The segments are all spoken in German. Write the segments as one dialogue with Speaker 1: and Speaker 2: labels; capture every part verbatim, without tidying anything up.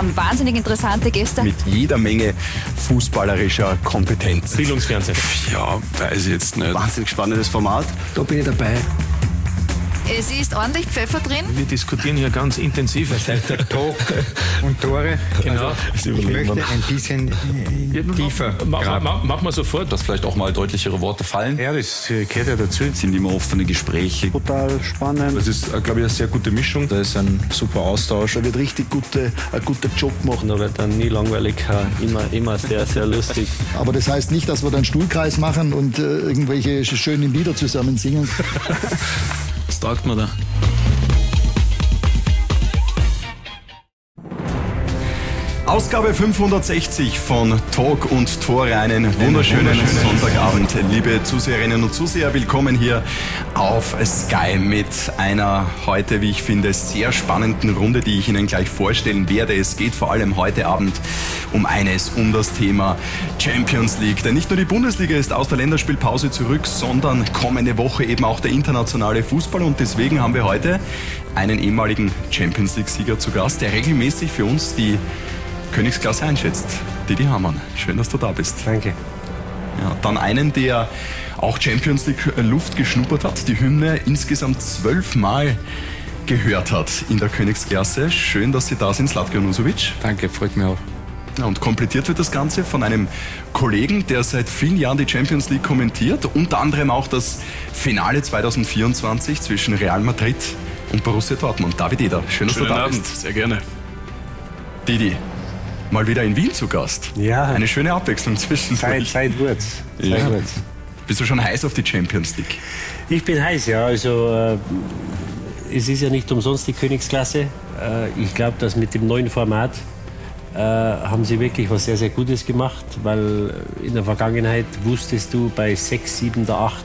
Speaker 1: haben wahnsinnig interessante Gäste.
Speaker 2: Mit jeder Menge fußballerischer Kompetenz.
Speaker 3: Bildungsfernsehen.
Speaker 2: Ja, weiß ich jetzt nicht.
Speaker 4: Wahnsinnig spannendes Format. Da bin ich dabei.
Speaker 1: Es ist ordentlich Pfeffer drin.
Speaker 3: Wir diskutieren hier ganz intensiv.
Speaker 5: Das heißt der Talk und Tore.
Speaker 3: Genau.
Speaker 5: Also, ich möchte ein bisschen äh, tiefer graben.
Speaker 3: Machen mach wir sofort.
Speaker 2: Dass vielleicht auch mal deutlichere Worte fallen.
Speaker 5: Ja, das gehört ja dazu.
Speaker 2: Es sind immer offene Gespräche.
Speaker 4: Total spannend.
Speaker 6: Das ist, glaube ich, eine sehr gute Mischung. Da ist ein super Austausch.
Speaker 4: Da wird richtig gute, ein guter Job gemacht.
Speaker 7: Da wird dann nie langweilig, immer, immer sehr, sehr lustig.
Speaker 8: Aber das heißt nicht, dass wir dann Stuhlkreis machen und äh, irgendwelche schönen Lieder zusammen singen.
Speaker 7: Was taugt man da?
Speaker 2: Ausgabe fünfhundertsechzig von Talk und Tore. Einen wunderschönen, wunderschönen Sonntagabend, liebe Zuseherinnen und Zuseher. Willkommen hier auf Sky mit einer heute, wie ich finde, sehr spannenden Runde, die ich Ihnen gleich vorstellen werde. Es geht vor allem heute Abend um eines, um das Thema Champions League. Denn nicht nur die Bundesliga ist aus der Länderspielpause zurück, sondern kommende Woche eben auch der internationale Fußball. Und deswegen haben wir heute einen ehemaligen Champions League-Sieger zu Gast, der regelmäßig für uns die Königsklasse einschätzt. Didi Hamann, schön, dass du da bist.
Speaker 5: Danke.
Speaker 2: Ja, dann einen, der auch Champions League Luft geschnuppert hat, die Hymne insgesamt zwölfmal gehört hat in der Königsklasse. Schön, dass Sie da sind, Zlatko Junusovic.
Speaker 7: Danke, freut mich auch.
Speaker 2: Ja, und komplettiert wird das Ganze von einem Kollegen, der seit vielen Jahren die Champions League kommentiert, unter anderem auch das Finale zwanzig vierundzwanzig zwischen Real Madrid und Borussia Dortmund. David Eder, schön, dass
Speaker 3: Schönen
Speaker 2: du da
Speaker 3: Abend.
Speaker 2: bist.
Speaker 3: Sehr gerne.
Speaker 2: Didi, mal wieder in Wien zu Gast.
Speaker 5: Ja.
Speaker 2: Eine schöne Abwechslung zwischen
Speaker 5: Zeit, Zeit wird's. Zeit
Speaker 2: Ja.
Speaker 5: wird's.
Speaker 2: Bist du schon heiß auf die Champions League?
Speaker 5: Ich bin heiß, ja. Also, äh, es ist ja nicht umsonst die Königsklasse. Äh, ich glaube, dass mit dem neuen Format äh, haben sie wirklich was sehr, sehr Gutes gemacht, weil in der Vergangenheit wusstest du bei sechs, sieben, der acht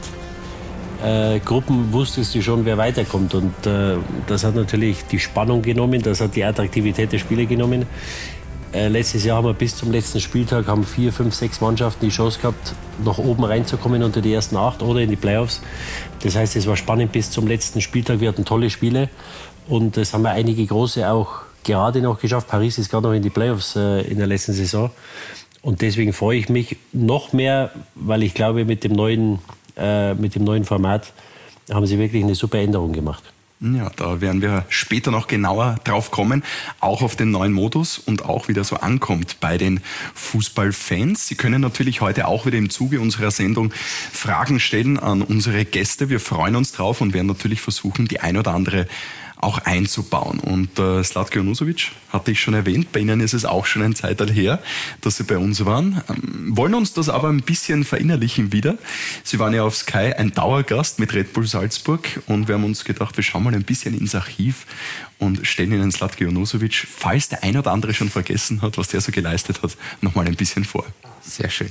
Speaker 5: äh, Gruppen wusstest du schon, wer weiterkommt. Und äh, das hat natürlich die Spannung genommen, das hat die Attraktivität der Spiele genommen. Äh, letztes Jahr haben wir bis zum letzten Spieltag haben vier, fünf, sechs Mannschaften die Chance gehabt, nach oben reinzukommen unter die ersten acht oder in die Playoffs. Das heißt, es war spannend bis zum letzten Spieltag. Wir hatten tolle Spiele und es haben wir einige große auch gerade noch geschafft. Paris ist gerade noch in die Playoffs äh, in der letzten Saison. Und deswegen freue ich mich noch mehr, weil ich glaube, mit dem neuen, äh, mit dem neuen Format haben sie wirklich eine super Änderung gemacht.
Speaker 2: Ja, da werden wir später noch genauer drauf kommen, auch auf den neuen Modus und auch wie der so ankommt bei den Fußballfans. Sie können natürlich heute auch wieder im Zuge unserer Sendung Fragen stellen an unsere Gäste. Wir freuen uns drauf und werden natürlich versuchen, die ein oder andere auch einzubauen. Und äh, Zlatko Junusovic hatte ich schon erwähnt, bei Ihnen ist es auch schon ein Zeitalter her, dass Sie bei uns waren. Ähm, wollen uns das aber ein bisschen verinnerlichen wieder. Sie waren ja auf Sky ein Dauergast mit Red Bull Salzburg und wir haben uns gedacht, wir schauen mal ein bisschen ins Archiv und stellen Ihnen Zlatko Junusovic, falls der ein oder andere schon vergessen hat, was der so geleistet hat, nochmal ein bisschen vor.
Speaker 7: Sehr schön.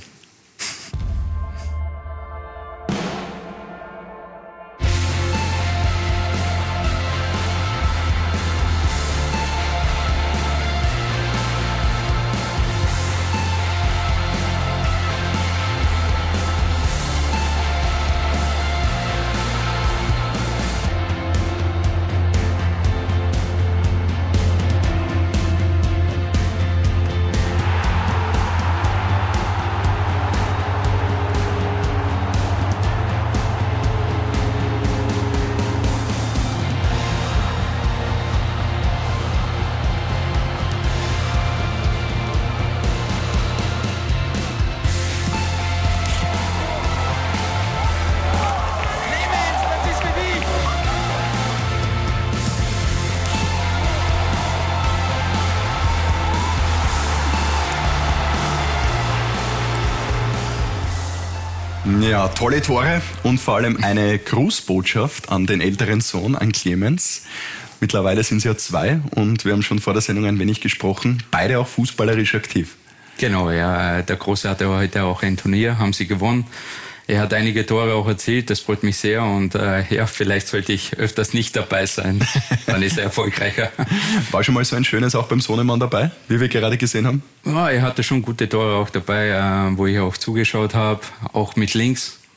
Speaker 2: Ja, tolle Tore und vor allem eine Grußbotschaft an den älteren Sohn, an Clemens. Mittlerweile sind sie ja zwei und wir haben schon vor der Sendung ein wenig gesprochen. Beide auch fußballerisch aktiv.
Speaker 7: Genau, ja. Der Große hatte heute auch ein Turnier, haben sie gewonnen. Er hat einige Tore auch erzielt, das freut mich sehr und äh, ja, vielleicht sollte ich öfters nicht dabei sein, dann ist er erfolgreicher.
Speaker 2: War schon mal so ein schönes auch beim Sohnemann dabei, wie wir gerade gesehen haben?
Speaker 7: Ja, er hatte schon gute Tore auch dabei, äh, wo ich auch zugeschaut habe, auch mit links.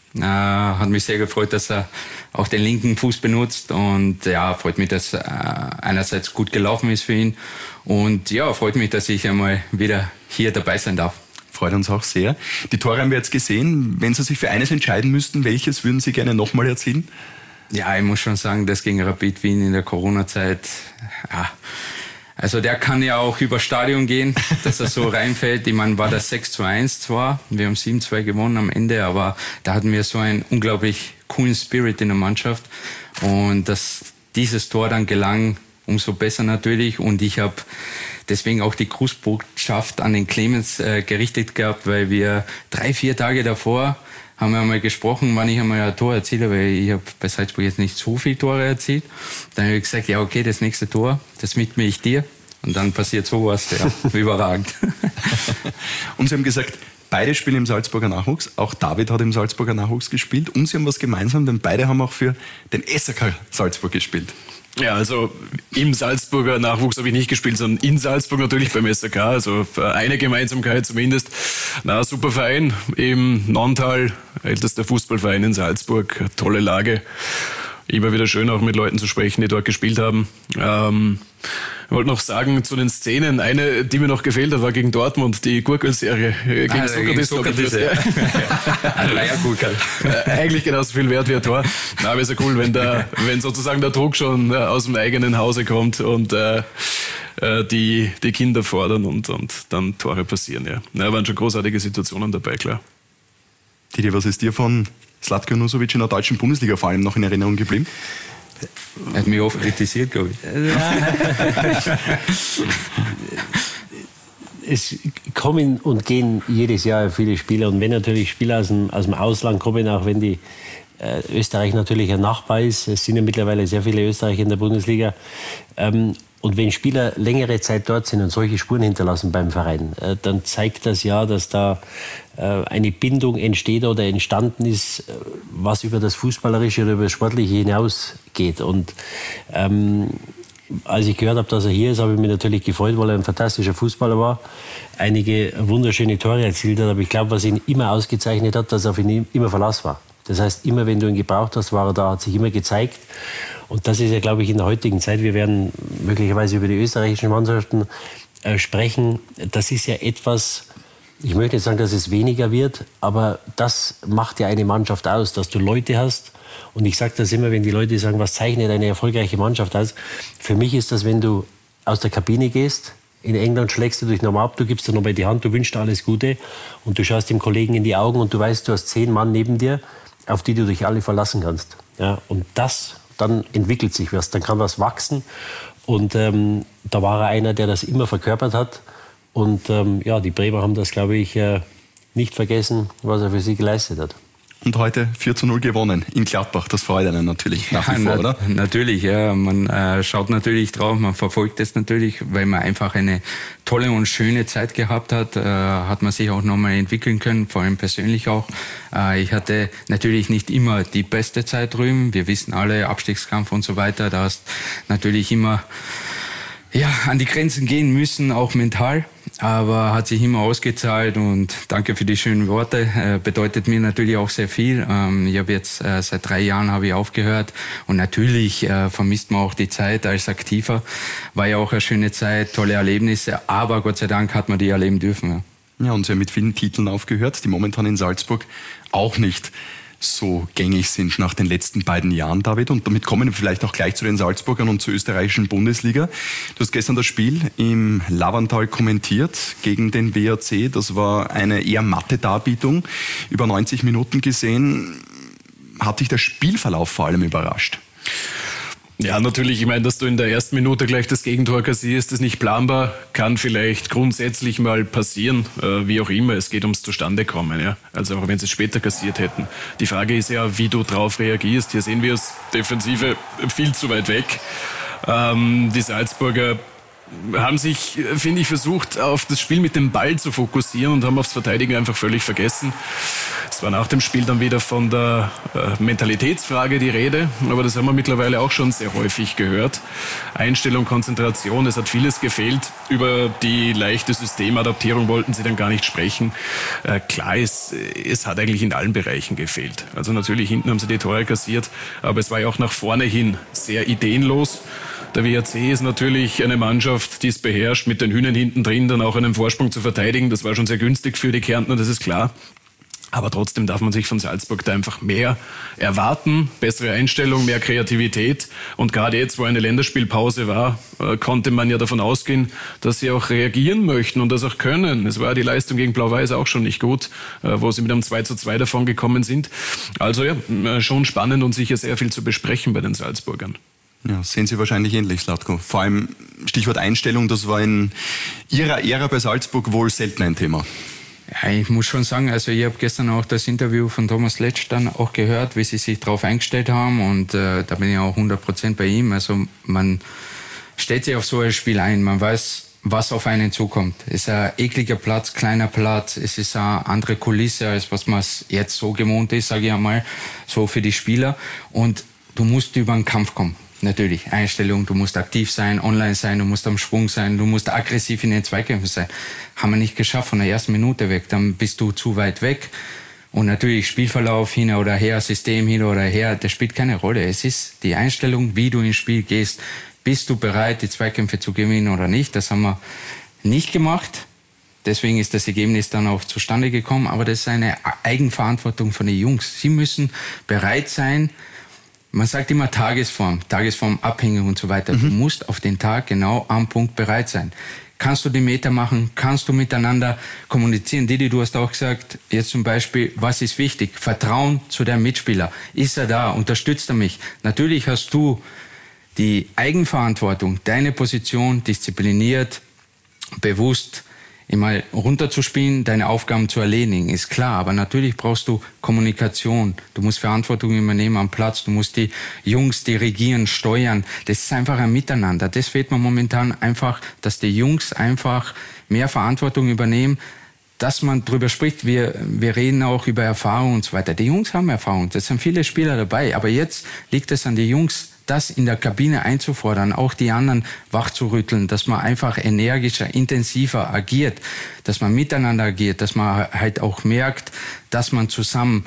Speaker 7: Äh, hat mich sehr gefreut, dass er auch den linken Fuß benutzt und ja, freut mich, dass äh, einerseits gut gelaufen ist für ihn und ja, freut mich, dass ich einmal wieder hier dabei sein darf.
Speaker 2: Freut uns auch sehr. Die Tore haben wir jetzt gesehen. Wenn Sie sich für eines entscheiden müssten, welches würden Sie gerne nochmal erzielen?
Speaker 7: Ja, ich muss schon sagen, das gegen Rapid Wien in der Corona-Zeit, ja, also der kann ja auch über Stadion gehen, dass er so reinfällt. Ich meine, war das sechs zu eins zwar, wir haben sieben zwei gewonnen am Ende, aber da hatten wir so einen unglaublich coolen Spirit in der Mannschaft. Und dass dieses Tor dann gelang, umso besser natürlich. Und ich habe deswegen auch die Grußbotschaft an den Clemens äh, gerichtet gehabt, weil wir drei, vier Tage davor haben wir einmal gesprochen, wann ich einmal ein Tor erziele, weil ich habe bei Salzburg jetzt nicht so viele Tore erzielt. Dann habe ich gesagt, ja okay, das nächste Tor, das widme ich dir. Und dann passiert sowas, ja, überragend.
Speaker 2: Und Sie haben gesagt, beide spielen im Salzburger Nachwuchs. Auch David hat im Salzburger Nachwuchs gespielt. Und Sie haben was gemeinsam, denn beide haben auch für den S K Salzburg gespielt.
Speaker 9: Ja, also im Salzburger Nachwuchs habe ich nicht gespielt, sondern in Salzburg natürlich beim S K. Also eine Gemeinsamkeit zumindest. Na, super Verein im Nonntal, ältester Fußballverein in Salzburg. Tolle Lage. Immer wieder schön auch mit Leuten zu sprechen, die dort gespielt haben. Ähm, ich wollte noch sagen zu den Szenen, eine, die mir noch gefehlt hat, war gegen Dortmund, die Gurkel-Serie. Äh, gegen ah, Sokrates. Sokrates ja. Ein Leiergurkel. Äh, eigentlich genauso viel wert wie ein Tor. Na, aber ist ja cool, wenn, der, wenn sozusagen der Druck schon äh, aus dem eigenen Hause kommt und äh, äh, die, die Kinder fordern und, und dann Tore passieren. Ja. Na, waren schon großartige Situationen dabei, klar.
Speaker 2: Didi, was ist dir von Zlatko Nusovic in der deutschen Bundesliga vor allem noch in Erinnerung geblieben?
Speaker 7: Er hat mich oft kritisiert, glaube ich.
Speaker 5: Es kommen und gehen jedes Jahr viele Spieler. Und wenn natürlich Spieler aus dem, aus dem Ausland kommen, auch wenn die äh, Österreich natürlich ein Nachbar ist, es sind ja mittlerweile sehr viele Österreicher in der Bundesliga, ähm, und wenn Spieler längere Zeit dort sind und solche Spuren hinterlassen beim Verein, äh, dann zeigt das ja, dass da äh, eine Bindung entsteht oder entstanden ist, äh, was über das Fußballerische oder über das Sportliche hinausgeht. Und ähm, als ich gehört habe, dass er hier ist, habe ich mich natürlich gefreut, weil er ein fantastischer Fußballer war, einige wunderschöne Tore erzielt hat. Aber ich glaube, was ihn immer ausgezeichnet hat, dass er auf ihn immer Verlass war. Das heißt, immer wenn du ihn gebraucht hast, war er da, hat sich immer gezeigt. Und das ist ja, glaube ich, in der heutigen Zeit, wir werden möglicherweise über die österreichischen Mannschaften äh, sprechen, das ist ja etwas, ich möchte nicht sagen, dass es weniger wird, aber das macht ja eine Mannschaft aus, dass du Leute hast. Und ich sage das immer, wenn die Leute sagen, was zeichnet eine erfolgreiche Mannschaft aus? Für mich ist das, wenn du aus der Kabine gehst, in England schlägst du dich nochmal ab, du gibst dir nochmal die Hand, du wünschst dir alles Gute und du schaust dem Kollegen in die Augen und du weißt, du hast zehn Mann neben dir, auf die du dich alle verlassen kannst. Ja, und das, dann entwickelt sich was, dann kann was wachsen. Und ähm, da war er einer, der das immer verkörpert hat. Und ähm, ja, die Bremer haben das, glaube ich, äh, nicht vergessen, was er für sie geleistet hat.
Speaker 2: Und heute vier zu null gewonnen in Gladbach. Das freut einen natürlich nach wie
Speaker 7: ja,
Speaker 2: vor,
Speaker 7: na,
Speaker 2: oder?
Speaker 7: Natürlich, ja. Man äh, schaut natürlich drauf, man verfolgt es natürlich, weil man einfach eine tolle und schöne Zeit gehabt hat. Äh, hat man sich auch nochmal entwickeln können, vor allem persönlich auch. Äh, ich hatte natürlich nicht immer die beste Zeit drüben. Wir wissen alle, Abstiegskampf und so weiter. Da hast natürlich immer ja, an die Grenzen gehen müssen, auch mental. Aber hat sich immer ausgezahlt und danke für die schönen Worte. Äh, bedeutet mir natürlich auch sehr viel. Ähm, ich habe jetzt äh, seit drei Jahren habe ich aufgehört und natürlich äh, vermisst man auch die Zeit als Aktiver. War ja auch eine schöne Zeit, tolle Erlebnisse, aber Gott sei Dank hat man die erleben dürfen. Ja,
Speaker 2: ja und Sie haben mit vielen Titeln aufgehört, die momentan in Salzburg auch nicht so gängig sind nach den letzten beiden Jahren, David. Und damit kommen wir vielleicht auch gleich zu den Salzburgern und zur österreichischen Bundesliga. Du hast gestern das Spiel im Lavantal kommentiert gegen den W A C. Das war eine eher matte Darbietung, über neunzig Minuten gesehen. Hat dich der Spielverlauf vor allem überrascht?
Speaker 9: Ja, natürlich. Ich meine, dass du in der ersten Minute gleich das Gegentor kassierst, ist nicht planbar. Kann vielleicht grundsätzlich mal passieren, äh, wie auch immer. Es geht ums Zustandekommen. Ja? Also auch wenn sie es später kassiert hätten. Die Frage ist ja, wie du drauf reagierst. Hier sehen wir es, Defensive viel zu weit weg. Ähm, die Salzburger haben sich, finde ich, versucht, auf das Spiel mit dem Ball zu fokussieren und haben aufs Verteidigen einfach völlig vergessen. Es war nach dem Spiel dann wieder von der äh, Mentalitätsfrage die Rede, aber das haben wir mittlerweile auch schon sehr häufig gehört. Einstellung, Konzentration, es hat vieles gefehlt. Über die leichte Systemadaptierung wollten sie dann gar nicht sprechen. Äh, klar ist, es hat eigentlich in allen Bereichen gefehlt. Also natürlich hinten haben sie die Tore kassiert, aber es war ja auch nach vorne hin sehr ideenlos. Der W A C ist natürlich eine Mannschaft, die es beherrscht, mit den Hühnern hinten drin dann auch einen Vorsprung zu verteidigen. Das war schon sehr günstig für die Kärntner, das ist klar. Aber trotzdem darf man sich von Salzburg da einfach mehr erwarten, bessere Einstellung, mehr Kreativität. Und gerade jetzt, wo eine Länderspielpause war, konnte man ja davon ausgehen, dass sie auch reagieren möchten und das auch können. Es war die Leistung gegen Blau-Weiß auch schon nicht gut, wo sie mit einem zwei zu zwei davon gekommen sind. Also ja, schon spannend und sicher sehr viel zu besprechen bei den Salzburgern.
Speaker 2: Ja, sehen Sie wahrscheinlich ähnlich, Zlatko. Vor allem Stichwort Einstellung, das war in Ihrer Ära bei Salzburg wohl selten ein Thema.
Speaker 7: Ja, ich muss schon sagen, also ich habe gestern auch das Interview von Thomas Letsch dann auch gehört, wie sie sich darauf eingestellt haben und äh, da bin ich auch hundert Prozent bei ihm. Also man stellt sich auf so ein Spiel ein, man weiß, was auf einen zukommt. Es ist ein ekliger Platz, kleiner Platz, es ist eine andere Kulisse, als was man jetzt so gewohnt ist, sage ich einmal, so für die Spieler und du musst über den Kampf kommen. Natürlich, Einstellung, du musst aktiv sein, online sein, du musst am Schwung sein, du musst aggressiv in den Zweikämpfen sein. Haben wir nicht geschafft von der ersten Minute weg, dann bist du zu weit weg. Und natürlich Spielverlauf hin oder her, System hin oder her, das spielt keine Rolle. Es ist die Einstellung, wie du ins Spiel gehst. Bist du bereit, die Zweikämpfe zu gewinnen oder nicht? Das haben wir nicht gemacht. Deswegen ist das Ergebnis dann auch zustande gekommen. Aber das ist eine Eigenverantwortung von den Jungs. Sie müssen bereit sein. Man sagt immer Tagesform, Tagesform abhängig und so weiter. Mhm. Du musst auf den Tag genau am Punkt bereit sein. Kannst du die Meter machen? Kannst du miteinander kommunizieren? Didi, du hast auch gesagt, jetzt zum Beispiel, was ist wichtig? Vertrauen zu deinem Mitspieler. Ist er da? Unterstützt er mich? Natürlich hast du die Eigenverantwortung, deine Position diszipliniert, bewusst immer runterzuspielen, deine Aufgaben zu erledigen, ist klar. Aber natürlich brauchst du Kommunikation. Du musst Verantwortung übernehmen am Platz. Du musst die Jungs dirigieren, steuern. Das ist einfach ein Miteinander. Das fehlt mir momentan einfach, dass die Jungs einfach mehr Verantwortung übernehmen, dass man drüber spricht. Wir, wir reden auch über Erfahrung und so weiter. Die Jungs haben Erfahrung. Das sind viele Spieler dabei. Aber jetzt liegt es an den Jungs, das in der Kabine einzufordern, auch die anderen wachzurütteln, dass man einfach energischer, intensiver agiert, dass man miteinander agiert, dass man halt auch merkt, dass man zusammen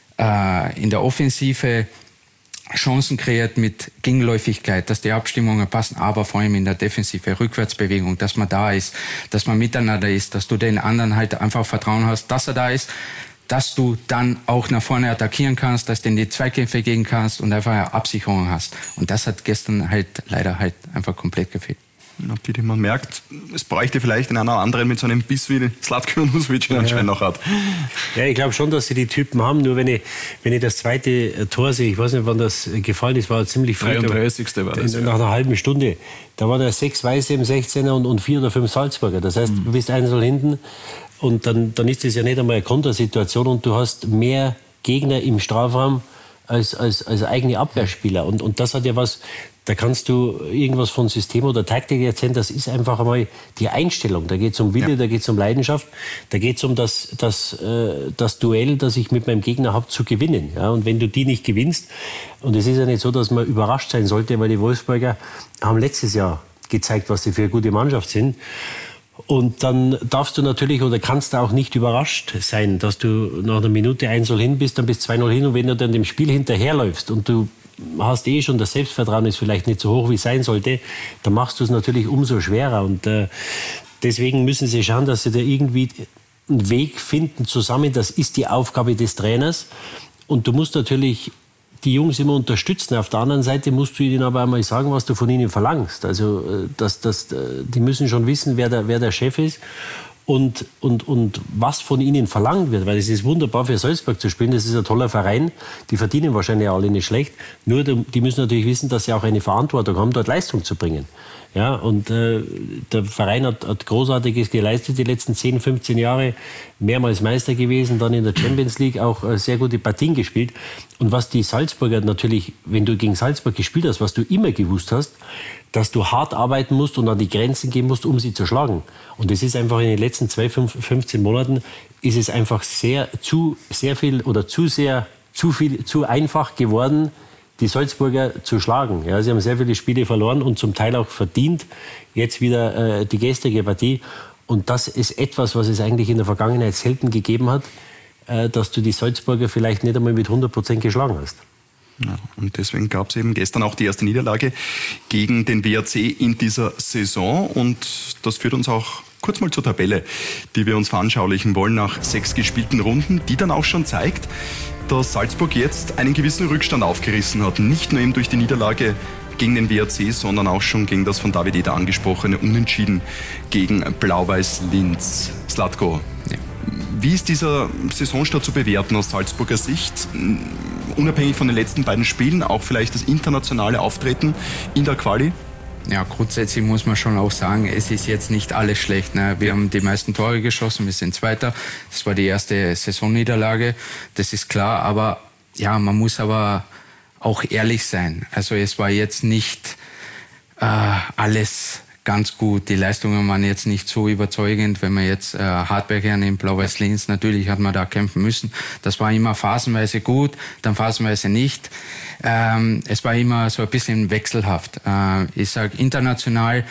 Speaker 7: äh, in der Offensive Chancen kreiert mit Gegenläufigkeit, dass die Abstimmungen passen, aber vor allem in der Defensive, Rückwärtsbewegung, dass man da ist, dass man miteinander ist, dass du den anderen halt einfach Vertrauen hast, dass er da ist, dass du dann auch nach vorne attackieren kannst, dass du in die Zweikämpfe gehen kannst und einfach eine Absicherung hast. Und das hat gestern halt leider halt einfach komplett gefehlt.
Speaker 2: Ja, man merkt, es bräuchte vielleicht einen oder anderen mit so einem Biss wie Zlatko Nusovic ja. anscheinend noch hat.
Speaker 5: Ja, ich glaube schon, dass sie die Typen haben. Nur wenn ich, wenn ich das zweite Tor sehe, ich weiß nicht, wann das gefallen ist, war ziemlich früh.
Speaker 9: dreiunddreißigste war das.
Speaker 5: Nach ja. einer halben Stunde. Da waren ja sechs Weiße im sechzehner und, und vier oder fünf Salzburger. Das heißt, mhm. du bist einzeln hinten. Und dann, dann ist das ja nicht einmal eine Kontersituation und du hast mehr Gegner im Strafraum als, als, als eigene Abwehrspieler. Und, und das hat ja was, da kannst du irgendwas von System oder Taktik erzählen, das ist einfach einmal die Einstellung. Da geht es um Wille, ja. da geht es um Leidenschaft, da geht es um das, das, äh, das Duell, das ich mit meinem Gegner habe, zu gewinnen. Ja, und wenn du die nicht gewinnst, und es ist ja nicht so, dass man überrascht sein sollte, weil die Wolfsburger haben letztes Jahr gezeigt, was sie für eine gute Mannschaft sind. Und dann darfst du natürlich oder kannst du auch nicht überrascht sein, dass du nach einer Minute eins null hin bist, dann bist zwei null hin und wenn du dann dem Spiel hinterherläufst und du hast eh schon, das Selbstvertrauen ist vielleicht nicht so hoch, wie es sein sollte, dann machst du es natürlich umso schwerer. Und äh, deswegen müssen sie schauen, dass sie da irgendwie einen Weg finden zusammen. Das ist die Aufgabe des Trainers. Und du musst natürlich die Jungs immer unterstützen. Auf der anderen Seite musst du ihnen aber einmal sagen, was du von ihnen verlangst. Also das, das, die müssen schon wissen, wer der, wer der Chef ist und, und, und was von ihnen verlangt wird. Weil es ist wunderbar für Salzburg zu spielen, das ist ein toller Verein, die verdienen wahrscheinlich alle nicht schlecht. Nur die müssen natürlich wissen, dass sie auch eine Verantwortung haben, dort Leistung zu bringen. Ja, und äh, der Verein hat, hat Großartiges geleistet die letzten zehn, fünfzehn Jahre, mehrmals Meister gewesen, dann in der Champions League auch äh, sehr gute Partien gespielt. Und was die Salzburger natürlich, wenn du gegen Salzburg gespielt hast, was du immer gewusst hast, dass du hart arbeiten musst und an die Grenzen gehen musst, um sie zu schlagen. Und das ist einfach in den letzten zwölf, fünfzehn Monaten ist es einfach sehr, zu, sehr viel oder zu sehr, zu viel, zu einfach geworden, die Salzburger zu schlagen. Ja, sie haben sehr viele Spiele verloren und zum Teil auch verdient. Jetzt wieder äh, die gestrige Partie. Und das ist etwas, was es eigentlich in der Vergangenheit selten gegeben hat, äh, dass du die Salzburger vielleicht nicht einmal mit hundert Prozent geschlagen hast.
Speaker 2: Ja, und deswegen gab es eben gestern auch die erste Niederlage gegen den W R C in dieser Saison. Und das führt uns auch kurz mal zur Tabelle, die wir uns veranschaulichen wollen nach sechs gespielten Runden, die dann auch schon zeigt, dass Salzburg jetzt einen gewissen Rückstand aufgerissen hat. Nicht nur eben durch die Niederlage gegen den W R C, sondern auch schon gegen das von David Eder angesprochene Unentschieden gegen Blau-Weiß Linz. Zlatko, ja. Wie ist dieser Saisonstart zu bewerten aus Salzburger Sicht? Unabhängig von den letzten beiden Spielen, auch vielleicht das internationale Auftreten in der Quali?
Speaker 7: Ja, grundsätzlich muss man schon auch sagen, es ist jetzt nicht alles schlecht. Ne? Wir haben die meisten Tore geschossen, wir sind Zweiter. Das war die erste Saisonniederlage, das ist klar. Aber ja, man muss aber auch ehrlich sein. Also es war jetzt nicht äh, alles ganz gut. Die Leistungen waren jetzt nicht so überzeugend. Wenn man jetzt äh, Hartberg hernimmt, Blau-Weiß Linz, natürlich hat man da kämpfen müssen. Das war immer phasenweise gut, dann phasenweise nicht. Ähm, es war immer so ein bisschen wechselhaft. Äh, ich sage international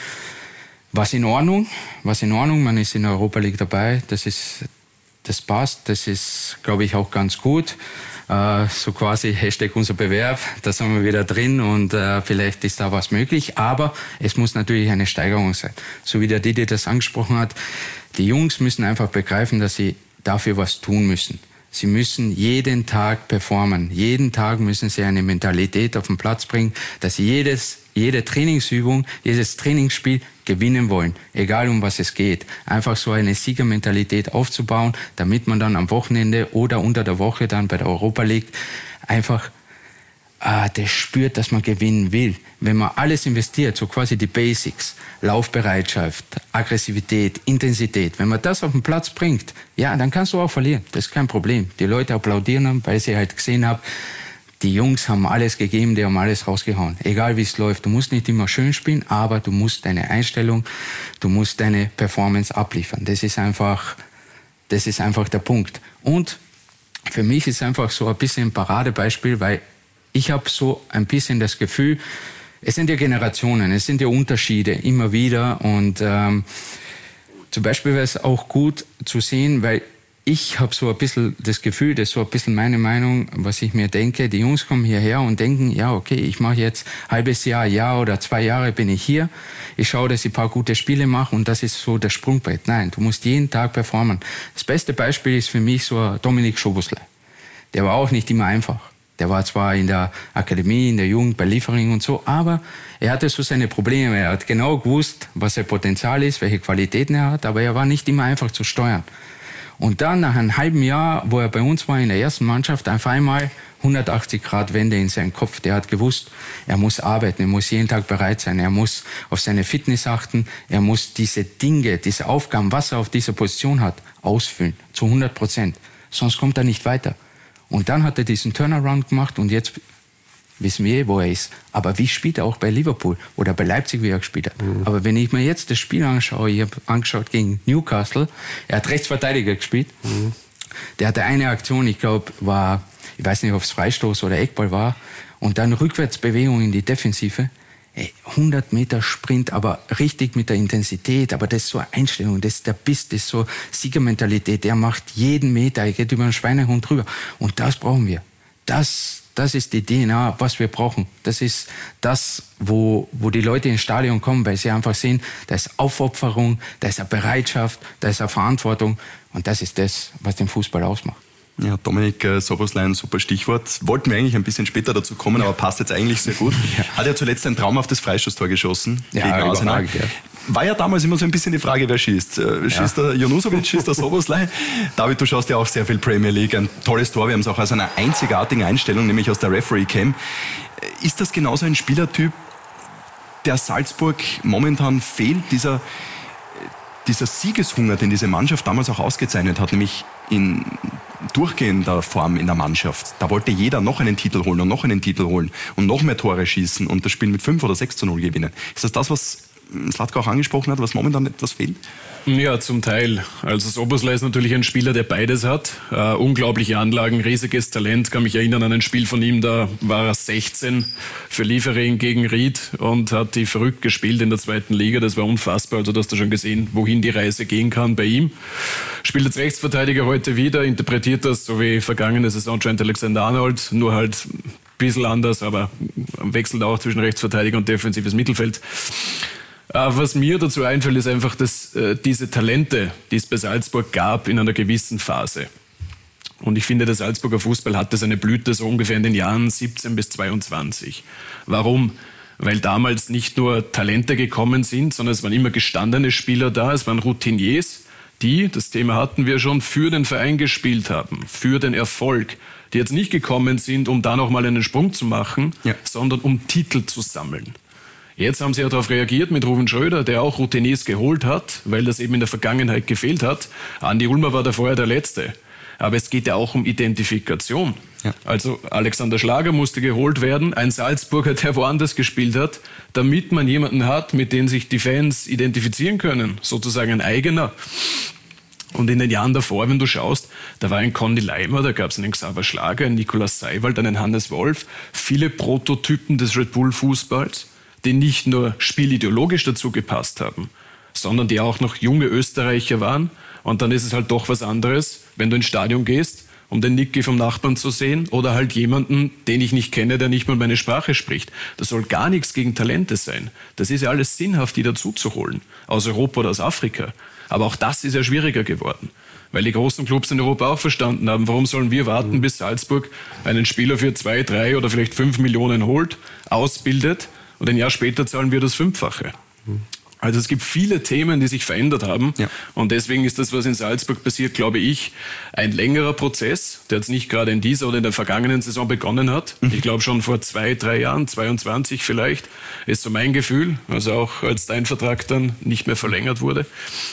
Speaker 7: was in Ordnung, was in Ordnung. Man ist in der Europa League dabei. Das ist, das passt. Das ist, glaube ich, auch ganz gut. Uh, so quasi Hashtag unser Bewerb, da sind wir wieder drin und uh, vielleicht ist da was möglich, aber es muss natürlich eine Steigerung sein. So wie der Didi das angesprochen hat, die Jungs müssen einfach begreifen, dass sie dafür was tun müssen. Sie müssen jeden Tag performen, jeden Tag müssen sie eine Mentalität auf den Platz bringen, dass sie jedes, jede Trainingsübung, jedes Trainingsspiel gewinnen wollen, egal um was es geht. Einfach so eine Siegermentalität aufzubauen, damit man dann am Wochenende oder unter der Woche dann bei der Europa League einfach äh, das spürt, dass man gewinnen will. Wenn man alles investiert, so quasi die Basics, Laufbereitschaft, Aggressivität, Intensität, wenn man das auf den Platz bringt, ja, dann kannst du auch verlieren. Das ist kein Problem. Die Leute applaudieren dann, weil sie halt gesehen haben, die Jungs haben alles gegeben, die haben alles rausgehauen. Egal wie es läuft, du musst nicht immer schön spielen, aber du musst deine Einstellung, du musst deine Performance abliefern. Das ist einfach, das ist einfach der Punkt. Und für mich ist einfach so ein bisschen ein Paradebeispiel, weil ich habe so ein bisschen das Gefühl, es sind ja Generationen, es sind ja Unterschiede immer wieder. Und ähm, zum Beispiel wäre es auch gut zu sehen, weil ich habe so ein bisschen das Gefühl, das ist so ein bisschen meine Meinung, was ich mir denke, die Jungs kommen hierher und denken, ja okay, ich mache jetzt ein halbes Jahr, Jahr oder zwei Jahre bin ich hier, ich schaue, dass ich ein paar gute Spiele mache und das ist so das Sprungbrett. Nein, du musst jeden Tag performen. Das beste Beispiel ist für mich so Dominik Szoboszlai. Der war auch nicht immer einfach. Der war zwar in der Akademie, in der Jugend, bei Liefering und so, aber er hatte so seine Probleme. Er hat genau gewusst, was sein Potenzial ist, welche Qualitäten er hat, aber er war nicht immer einfach zu steuern. Und dann nach einem halben Jahr, wo er bei uns war in der ersten Mannschaft, auf einmal hundertachtzig Grad Wende in seinem Kopf. Der hat gewusst, er muss arbeiten, er muss jeden Tag bereit sein, er muss auf seine Fitness achten, er muss diese Dinge, diese Aufgaben, was er auf dieser Position hat, ausfüllen, zu hundert Prozent. Sonst kommt er nicht weiter. Und dann hat er diesen Turnaround gemacht und jetzt wissen wir, wo er ist. Aber wie spielt er auch bei Liverpool oder bei Leipzig, wie er gespielt hat. Mhm. Aber wenn ich mir jetzt das Spiel anschaue, ich habe angeschaut gegen Newcastle, er hat Rechtsverteidiger gespielt. Mhm. Der hatte eine Aktion, ich glaube, war, ich weiß nicht, ob es Freistoß oder Eckball war, und dann Rückwärtsbewegung in die Defensive. Ey, hundert Meter Sprint, aber richtig mit der Intensität, aber das ist so eine Einstellung, das ist der Biss, das ist so Siegermentalität, der macht jeden Meter, er geht über einen Schweinehund drüber. Und das brauchen wir. Das, das ist die D N A, was wir brauchen. Das ist das, wo, wo die Leute ins Stadion kommen, weil sie einfach sehen, da ist Aufopferung, da ist eine Bereitschaft, da ist eine Verantwortung, und das ist das, was den Fußball ausmacht.
Speaker 2: Ja, Dominik äh, Szoboszlai, ein super Stichwort. Wollten wir eigentlich ein bisschen später dazu kommen, ja. aber passt jetzt eigentlich sehr gut. Ja. Hat ja zuletzt ein traumhaftes Freistoßtor geschossen
Speaker 7: ja,
Speaker 2: gegen Arsenal. Ja. War ja damals immer so ein bisschen die Frage, wer schießt. Äh, schießt ja. der Junusovic, schießt der Szoboszlai? David, du schaust ja auch sehr viel Premier League. Ein tolles Tor, wir haben es auch aus einer einzigartigen Einstellung, nämlich aus der Referee-Cam. Ist das genauso ein Spielertyp, der Salzburg momentan fehlt? Dieser, dieser Siegeshunger, den diese Mannschaft damals auch ausgezeichnet hat, nämlich in durchgehender Form in der Mannschaft. Da wollte jeder noch einen Titel holen und noch einen Titel holen und noch mehr Tore schießen und das Spiel mit fünf oder sechs zu null gewinnen. Ist das das, was Zlatko auch angesprochen hat, was momentan etwas fehlt?
Speaker 9: Ja, zum Teil. Also Szoboszlai ist natürlich ein Spieler, der beides hat. Uh, unglaubliche Anlagen, riesiges Talent. Kann mich erinnern an ein Spiel von ihm, da war er sechzehn für Liefering gegen Ried und hat die verrückt gespielt in der zweiten Liga. Das war unfassbar. Also du hast da schon gesehen, wohin die Reise gehen kann bei ihm. Spielt als Rechtsverteidiger heute wieder, interpretiert das so wie vergangene Saison Trent Alexander-Arnold, nur halt ein bisschen anders, aber wechselt auch zwischen Rechtsverteidiger und defensives Mittelfeld. Was mir dazu einfällt, ist einfach, dass äh, diese Talente, die es bei Salzburg gab, in einer gewissen Phase. Und ich finde, der Salzburger Fußball hatte seine Blüte so ungefähr in den Jahren siebzehn bis zweiundzwanzig. Warum? Weil damals nicht nur Talente gekommen sind, sondern es waren immer gestandene Spieler da, es waren Routiniers, die, das Thema hatten wir schon, für den Verein gespielt haben, für den Erfolg, die jetzt nicht gekommen sind, um da nochmal einen Sprung zu machen, ja. sondern um Titel zu sammeln. Jetzt haben sie ja darauf reagiert mit Ruven Schröder, der auch Routiniers geholt hat, weil das eben in der Vergangenheit gefehlt hat. Andi Ulmer war da vorher der Letzte. Aber es geht ja auch um Identifikation. Ja. Also Alexander Schlager musste geholt werden, ein Salzburger, der woanders gespielt hat, damit man jemanden hat, mit dem sich die Fans identifizieren können. Sozusagen ein eigener. Und in den Jahren davor, wenn du schaust, da war ein Conny Leimer, da gab es einen Xaver Schlager, einen Nikolaus Seiwald, einen Hannes Wolf. Viele Prototypen des Red Bull Fußballs, die nicht nur spielideologisch dazu gepasst haben, sondern die auch noch junge Österreicher waren. Und dann ist es halt doch was anderes, wenn du ins Stadion gehst, um den Niki vom Nachbarn zu sehen oder halt jemanden, den ich nicht kenne, der nicht mal meine Sprache spricht. Das soll gar nichts gegen Talente sein. Das ist ja alles sinnhaft, die dazu zu holen, aus Europa oder aus Afrika. Aber auch das ist ja schwieriger geworden, weil die großen Clubs in Europa auch verstanden haben, warum sollen wir warten, bis Salzburg einen Spieler für zwei, drei oder vielleicht fünf Millionen holt, ausbildet, und ein Jahr später zahlen wir das Fünffache. Also es gibt viele Themen, die sich verändert haben. Ja. Und deswegen ist das, was in Salzburg passiert, glaube ich, ein längerer Prozess, der jetzt nicht gerade in dieser oder in der vergangenen Saison begonnen hat. Mhm. Ich glaube schon vor zwei, drei Jahren, zweiundzwanzig vielleicht, ist so mein Gefühl. Also auch als dein Vertrag dann nicht mehr verlängert wurde.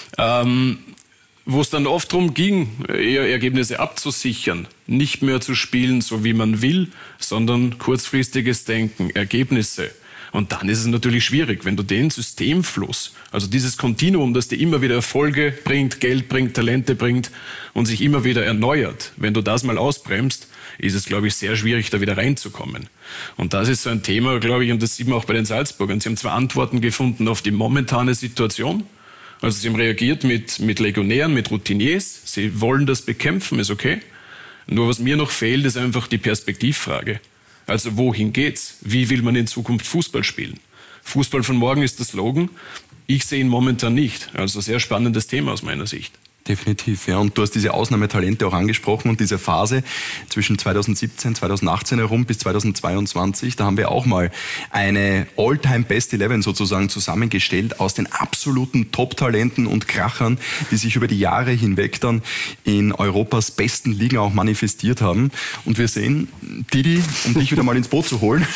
Speaker 9: Ähm, wo es dann oft darum ging, eher Ergebnisse abzusichern, nicht mehr zu spielen, so wie man will, sondern kurzfristiges Denken, Ergebnisse. Und dann ist es natürlich schwierig, wenn du den Systemfluss, also dieses Kontinuum, das dir immer wieder Erfolge bringt, Geld bringt, Talente bringt und sich immer wieder erneuert, wenn du das mal ausbremst, ist es, glaube ich, sehr schwierig, da wieder reinzukommen. Und das ist so ein Thema, glaube ich, und das sieht man auch bei den Salzburgern. Sie haben zwar Antworten gefunden auf die momentane Situation, also sie haben reagiert mit, mit Legionären, mit Routiniers, sie wollen das bekämpfen, ist okay. Nur was mir noch fehlt, ist einfach die Perspektivfrage. Also wohin geht's? Wie will man in Zukunft Fußball spielen? Fußball von morgen ist der Slogan. Ich sehe ihn momentan nicht. Also sehr spannendes Thema aus meiner Sicht.
Speaker 2: Definitiv, ja. Und du hast diese Ausnahmetalente auch angesprochen und diese Phase zwischen zweitausendsiebzehn, zweitausendachtzehn herum bis zweitausendzweiundzwanzig, da haben wir auch mal eine All-Time-Best Eleven sozusagen zusammengestellt aus den absoluten Top-Talenten und Krachern, die sich über die Jahre hinweg dann in Europas besten Ligen auch manifestiert haben. Und wir sehen, Didi, um dich wieder mal ins Boot zu holen,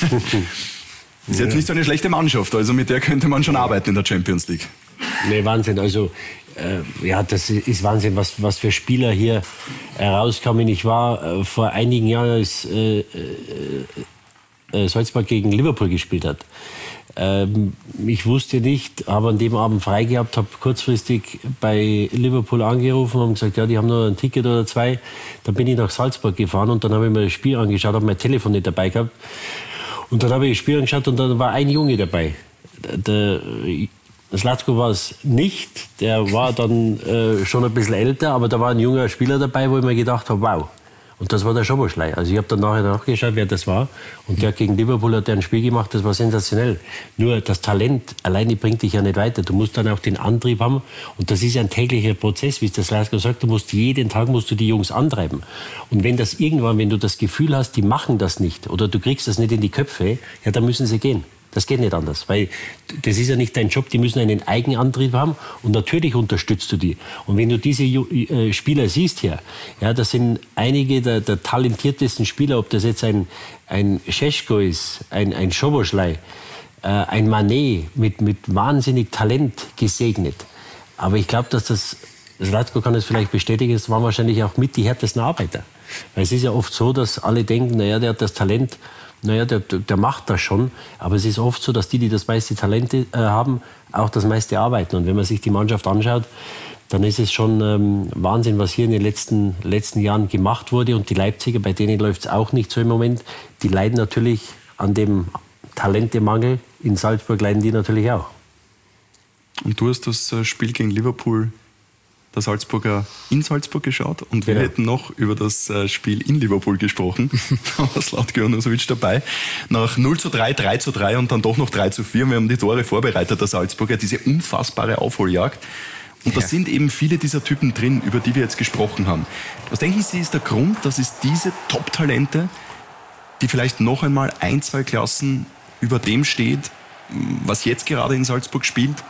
Speaker 2: ist jetzt nicht so eine schlechte Mannschaft. Also mit der könnte man schon arbeiten in der Champions League.
Speaker 5: Nee, Wahnsinn. Also äh, ja, das ist Wahnsinn, was, was für Spieler hier herauskommen. Ich war äh, vor einigen Jahren, als äh, äh, äh, Salzburg gegen Liverpool gespielt hat. Ähm, ich wusste nicht, habe an dem Abend frei gehabt, habe kurzfristig bei Liverpool angerufen und gesagt, ja, die haben nur ein Ticket oder zwei. Dann bin ich nach Salzburg gefahren und dann habe ich mir das Spiel angeschaut, habe mein Telefon nicht dabei gehabt. Und dann habe ich das Spiel angeschaut und dann war ein Junge dabei. Der, Zlatko war es nicht, der war dann äh, schon ein bisschen älter, aber da war ein junger Spieler dabei, wo ich mir gedacht habe, wow. Und das war der Szoboszlai. Also ich habe dann nachher nachgeschaut, wer das war. Und der gegen Liverpool hat der ein Spiel gemacht, das war sensationell. Nur das Talent alleine bringt dich ja nicht weiter. Du musst dann auch den Antrieb haben. Und das ist ja ein täglicher Prozess, wie es der Zlatko sagt. Du musst jeden Tag musst du die Jungs antreiben. Und wenn das irgendwann, wenn du das Gefühl hast, die machen das nicht oder du kriegst das nicht in die Köpfe, ja, dann müssen sie gehen. Das geht nicht anders, weil das ist ja nicht dein Job, die müssen einen Eigenantrieb haben und natürlich unterstützt du die. Und wenn du diese äh, Spieler siehst hier, ja, das sind einige der, der talentiertesten Spieler, ob das jetzt ein, ein Šeško ist, ein, ein Szoboszlai, äh, ein Mané mit, mit wahnsinnig Talent gesegnet. Aber ich glaube, dass das Zlatko kann es vielleicht bestätigen, es waren wahrscheinlich auch mit die härtesten Arbeiter. Weil es ist ja oft so, dass alle denken, naja, der hat das Talent, naja, der, der macht das schon. Aber es ist oft so, dass die, die das meiste Talent äh, haben, auch das meiste arbeiten. Und wenn man sich die Mannschaft anschaut, dann ist es schon ähm, Wahnsinn, was hier in den letzten, letzten Jahren gemacht wurde. Und die Leipziger, bei denen läuft es auch nicht so im Moment, die leiden natürlich an dem Talentemangel. In Salzburg leiden die natürlich auch.
Speaker 2: Und du hast das Spiel gegen Liverpool, der Salzburger, in Salzburg geschaut und wir
Speaker 5: genau.
Speaker 2: hätten noch über das Spiel in Liverpool gesprochen. Da war Zlatko Jonošović dabei. Nach null zu drei, drei zu drei und dann doch noch drei zu vier. Wir haben die Tore vorbereitet, der Salzburger, diese unfassbare Aufholjagd. Und da ja. sind eben viele dieser Typen drin, über die wir jetzt gesprochen haben. Was denken Sie, ist der Grund, dass es diese Top-Talente, die vielleicht noch einmal ein, zwei Klassen über dem steht, was jetzt gerade in Salzburg spielt,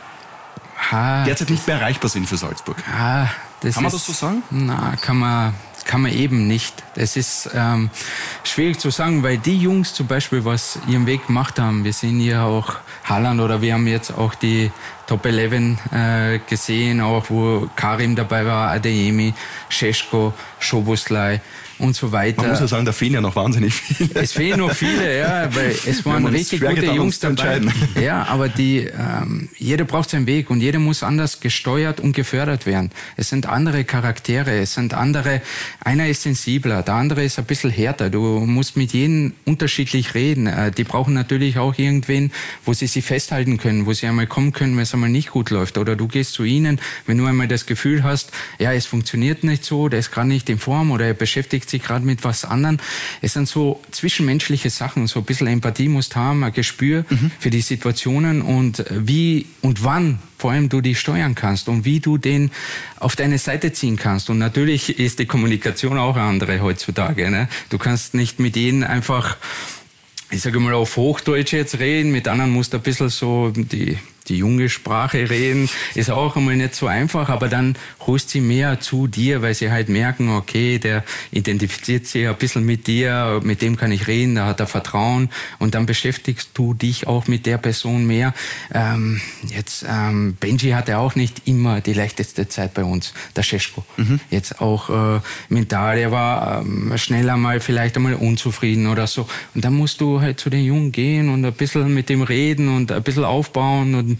Speaker 7: ha,
Speaker 2: derzeit nicht mehr erreichbar sind für Salzburg?
Speaker 7: Ha, das
Speaker 2: kann man
Speaker 7: ist,
Speaker 2: das so sagen?
Speaker 7: Na, kann man, kann man eben nicht. Das ist ähm, schwierig zu sagen, weil die Jungs zum Beispiel, was ihren Weg gemacht haben, wir sehen hier auch Haaland oder wir haben jetzt auch die Top elf äh, gesehen, auch wo Karim dabei war, Adeyemi, Šeško, Szoboszlai und so weiter.
Speaker 2: Man muss ja sagen, da fehlen ja noch wahnsinnig viele.
Speaker 7: Es fehlen noch viele, ja, weil es waren richtig gute getan, Jungs dabei. Ja, aber die, ähm, jeder braucht seinen Weg und jeder muss anders gesteuert und gefördert werden. Es sind andere Charaktere, es sind andere, einer ist sensibler, der andere ist ein bisschen härter. Du musst mit jedem unterschiedlich reden. Äh, die brauchen natürlich auch irgendwen, wo sie sich festhalten können, wo sie einmal kommen können, wenn es einmal nicht gut läuft. Oder du gehst zu ihnen, wenn du einmal das Gefühl hast, ja, es funktioniert nicht so, der ist gerade nicht in Form oder er beschäftigt sich gerade mit was anderem. Es sind so zwischenmenschliche Sachen, so ein bisschen Empathie musst haben, ein Gespür mhm. für die Situationen und wie und wann vor allem du die steuern kannst und wie du den auf deine Seite ziehen kannst. Und natürlich ist die Kommunikation auch eine andere heutzutage. Ne? Du kannst nicht mit jedem einfach, ich sage mal, auf Hochdeutsch jetzt reden, mit anderen musst du ein bisschen so die die junge Sprache reden, ist auch einmal nicht so einfach, aber dann holst sie mehr zu dir, weil sie halt merken, okay, der identifiziert sich ein bisschen mit dir, mit dem kann ich reden, da hat er Vertrauen und dann beschäftigst du dich auch mit der Person mehr. Ähm, jetzt, ähm, Benji hatte auch nicht immer die leichteste Zeit bei uns, der Šeško. Mhm. Jetzt auch äh, mental, er war ähm, schneller mal vielleicht einmal unzufrieden oder so. Und dann musst du halt zu den Jungen gehen und ein bisschen mit dem reden und ein bisschen aufbauen und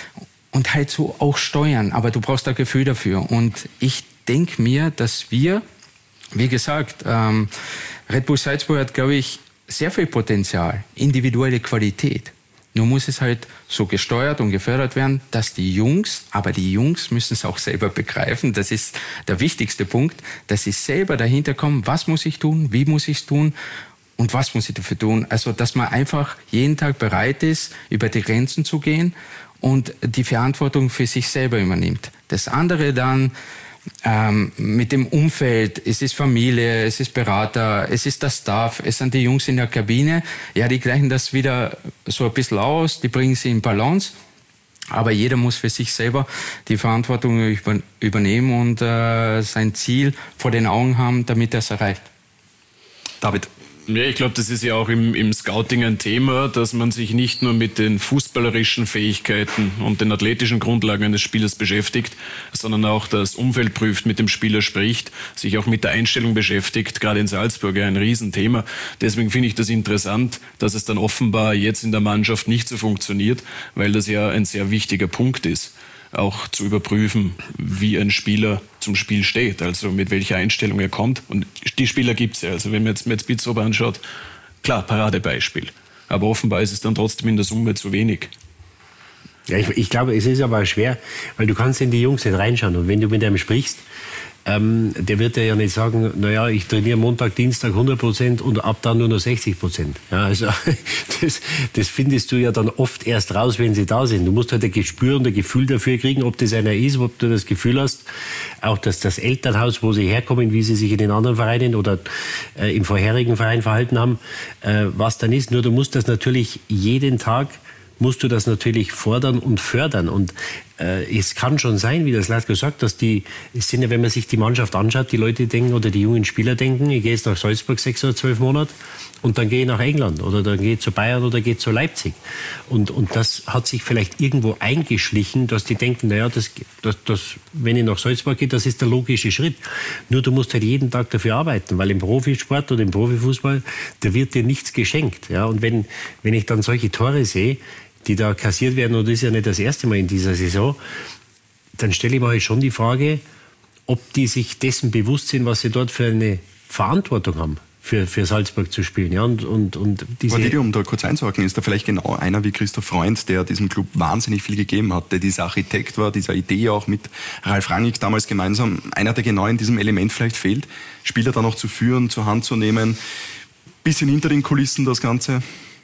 Speaker 7: und halt so auch steuern, aber du brauchst ein Gefühl dafür. Und ich denke mir, dass wir, wie gesagt, ähm, Red Bull Salzburg hat, glaube ich, sehr viel Potenzial, individuelle Qualität. Nur muss es halt so gesteuert und gefördert werden, dass die Jungs, aber die Jungs müssen es auch selber begreifen, das ist der wichtigste Punkt, dass sie selber dahinter kommen, was muss ich tun, wie muss ich es tun und was muss ich dafür tun. Also, dass man einfach jeden Tag bereit ist, über die Grenzen zu gehen und die Verantwortung für sich selber übernimmt. Das andere dann ähm, mit dem Umfeld, es ist Familie, es ist Berater, es ist der Staff, es sind die Jungs in der Kabine, ja, die gleichen das wieder so ein bisschen aus, die bringen sie in Balance, aber jeder muss für sich selber die Verantwortung über, übernehmen und äh, sein Ziel vor den Augen haben, damit er es erreicht.
Speaker 2: David.
Speaker 9: Ja, ich glaube, das ist ja auch im, im Scouting ein Thema, dass man sich nicht nur mit den fußballerischen Fähigkeiten und den athletischen Grundlagen eines Spielers beschäftigt, sondern auch das Umfeld prüft, mit dem Spieler spricht, sich auch mit der Einstellung beschäftigt, gerade in Salzburg ja ein Riesenthema. Deswegen finde ich das interessant, dass es dann offenbar jetzt in der Mannschaft nicht so funktioniert, weil das ja ein sehr wichtiger Punkt ist, auch zu überprüfen, wie ein Spieler zum Spiel steht, also mit welcher Einstellung er kommt. Und die Spieler gibt es ja. Also wenn man jetzt Metz Bitzrober anschaut, klar, Paradebeispiel. Aber offenbar ist es dann trotzdem in der Summe zu wenig.
Speaker 5: Ja, ich, ich glaube, es ist aber schwer, weil du kannst in die Jungs nicht reinschauen. Und wenn du mit einem sprichst, ähm, der wird ja nicht sagen, naja, ich trainiere Montag, Dienstag hundert Prozent und ab dann nur noch sechzig Prozent. Ja, also das, das findest du ja dann oft erst raus, wenn sie da sind. Du musst halt ein Gespür und ein Gefühl dafür kriegen, ob das einer ist, ob du das Gefühl hast, auch dass das Elternhaus, wo sie herkommen, wie sie sich in den anderen Vereinen oder äh, im vorherigen Verein verhalten haben, äh, was dann ist. Nur du musst das natürlich jeden Tag musst du das natürlich fordern und fördern. Und äh, es kann schon sein, wie das Latko sagt, dass die, es sind ja, wenn man sich die Mannschaft anschaut, die Leute denken oder die jungen Spieler denken, ich gehe jetzt nach Salzburg sechs oder zwölf Monate und dann gehe ich nach England oder dann gehe ich zu Bayern oder gehe zu Leipzig. Und, und das hat sich vielleicht irgendwo eingeschlichen, dass die denken, naja, das, das, das, wenn ich nach Salzburg gehe, das ist der logische Schritt. Nur du musst halt jeden Tag dafür arbeiten, weil im Profisport oder im Profifußball, da wird dir nichts geschenkt. Ja? Und wenn, wenn ich dann solche Tore sehe, die da kassiert werden, und das ist ja nicht das erste Mal in dieser Saison, dann stelle ich mir halt schon die Frage, ob die sich dessen bewusst sind, was sie dort für eine Verantwortung haben, für, für Salzburg zu spielen. Ja, und, und, und diese
Speaker 2: Aber Didi, um da kurz einzuhaken, ist da vielleicht genau einer wie Christoph Freund, der diesem Club wahnsinnig viel gegeben hat, der dieser Architekt war, dieser Idee auch mit Ralf Rangnick damals gemeinsam, einer, der genau in diesem Element vielleicht fehlt, Spieler dann auch zu führen, zur Hand zu nehmen, bisschen hinter den Kulissen das Ganze?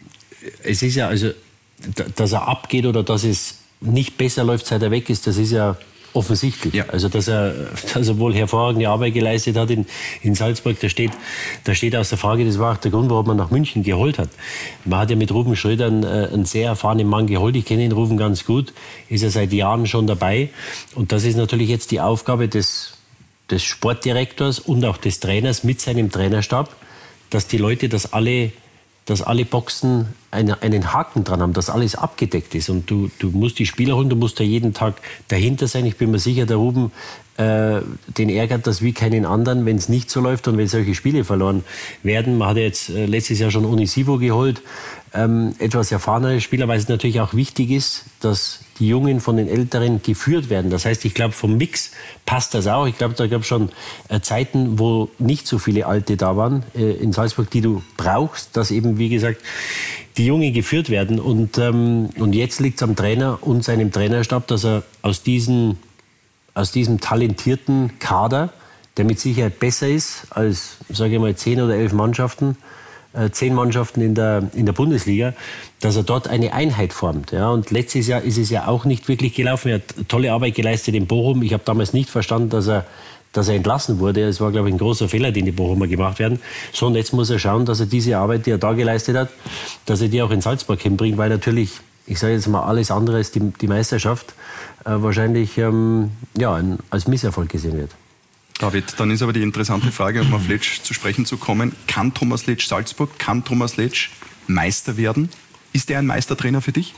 Speaker 5: Es ist ja, also dass er abgeht oder dass es nicht besser läuft, seit er weg ist, das ist ja offensichtlich. Ja. Also dass er, dass er wohl hervorragende Arbeit geleistet hat in, in Salzburg, da steht, da steht außer Frage, das war auch der Grund, warum man nach München geholt hat. Man hat ja mit Ruben Schröder einen, einen sehr erfahrenen Mann geholt, ich kenne den Ruben ganz gut, ist er seit Jahren schon dabei und das ist natürlich jetzt die Aufgabe des, des Sportdirektors und auch des Trainers mit seinem Trainerstab, dass die Leute das alle dass alle Boxen eine, einen Haken dran haben, dass alles abgedeckt ist. Und du, du musst die Spieler holen, du musst da jeden Tag dahinter sein. Ich bin mir sicher, der Ruben, äh, den ärgert das wie keinen anderen, wenn es nicht so läuft und wenn solche Spiele verloren werden. Man hat ja jetzt äh, letztes Jahr schon Onisivo geholt, ähm, etwas erfahrenere Spieler, weil es natürlich auch wichtig ist, dass die Jungen von den Älteren geführt werden. Das heißt, ich glaube, vom Mix passt das auch. Ich glaube, da gab es schon äh, Zeiten, wo nicht so viele Alte da waren äh, in Salzburg, die du brauchst, dass eben, wie gesagt, die Jungen geführt werden. Und, ähm, und jetzt liegt es am Trainer und seinem Trainerstab, dass er aus, diesen, aus diesem talentierten Kader, der mit Sicherheit besser ist als, sage ich mal, zehn oder elf Mannschaften, zehn Mannschaften in der, in der Bundesliga, dass er dort eine Einheit formt. Ja, und letztes Jahr ist es ja auch nicht wirklich gelaufen. Er hat tolle Arbeit geleistet in Bochum. Ich habe damals nicht verstanden, dass er, dass er entlassen wurde. Es war, glaube ich, ein großer Fehler, den die Bochumer gemacht werden. So, und jetzt muss er schauen, dass er diese Arbeit, die er da geleistet hat, dass er die auch in Salzburg hinbringt, weil natürlich, ich sage jetzt mal, alles andere als die, die Meisterschaft äh, wahrscheinlich ähm, ja, ein, als Misserfolg gesehen wird.
Speaker 2: David, dann ist aber die interessante Frage, um auf Letsch zu sprechen zu kommen. Kann Thomas Letsch Salzburg, kann Thomas Letsch Meister werden? Ist er ein Meistertrainer für dich?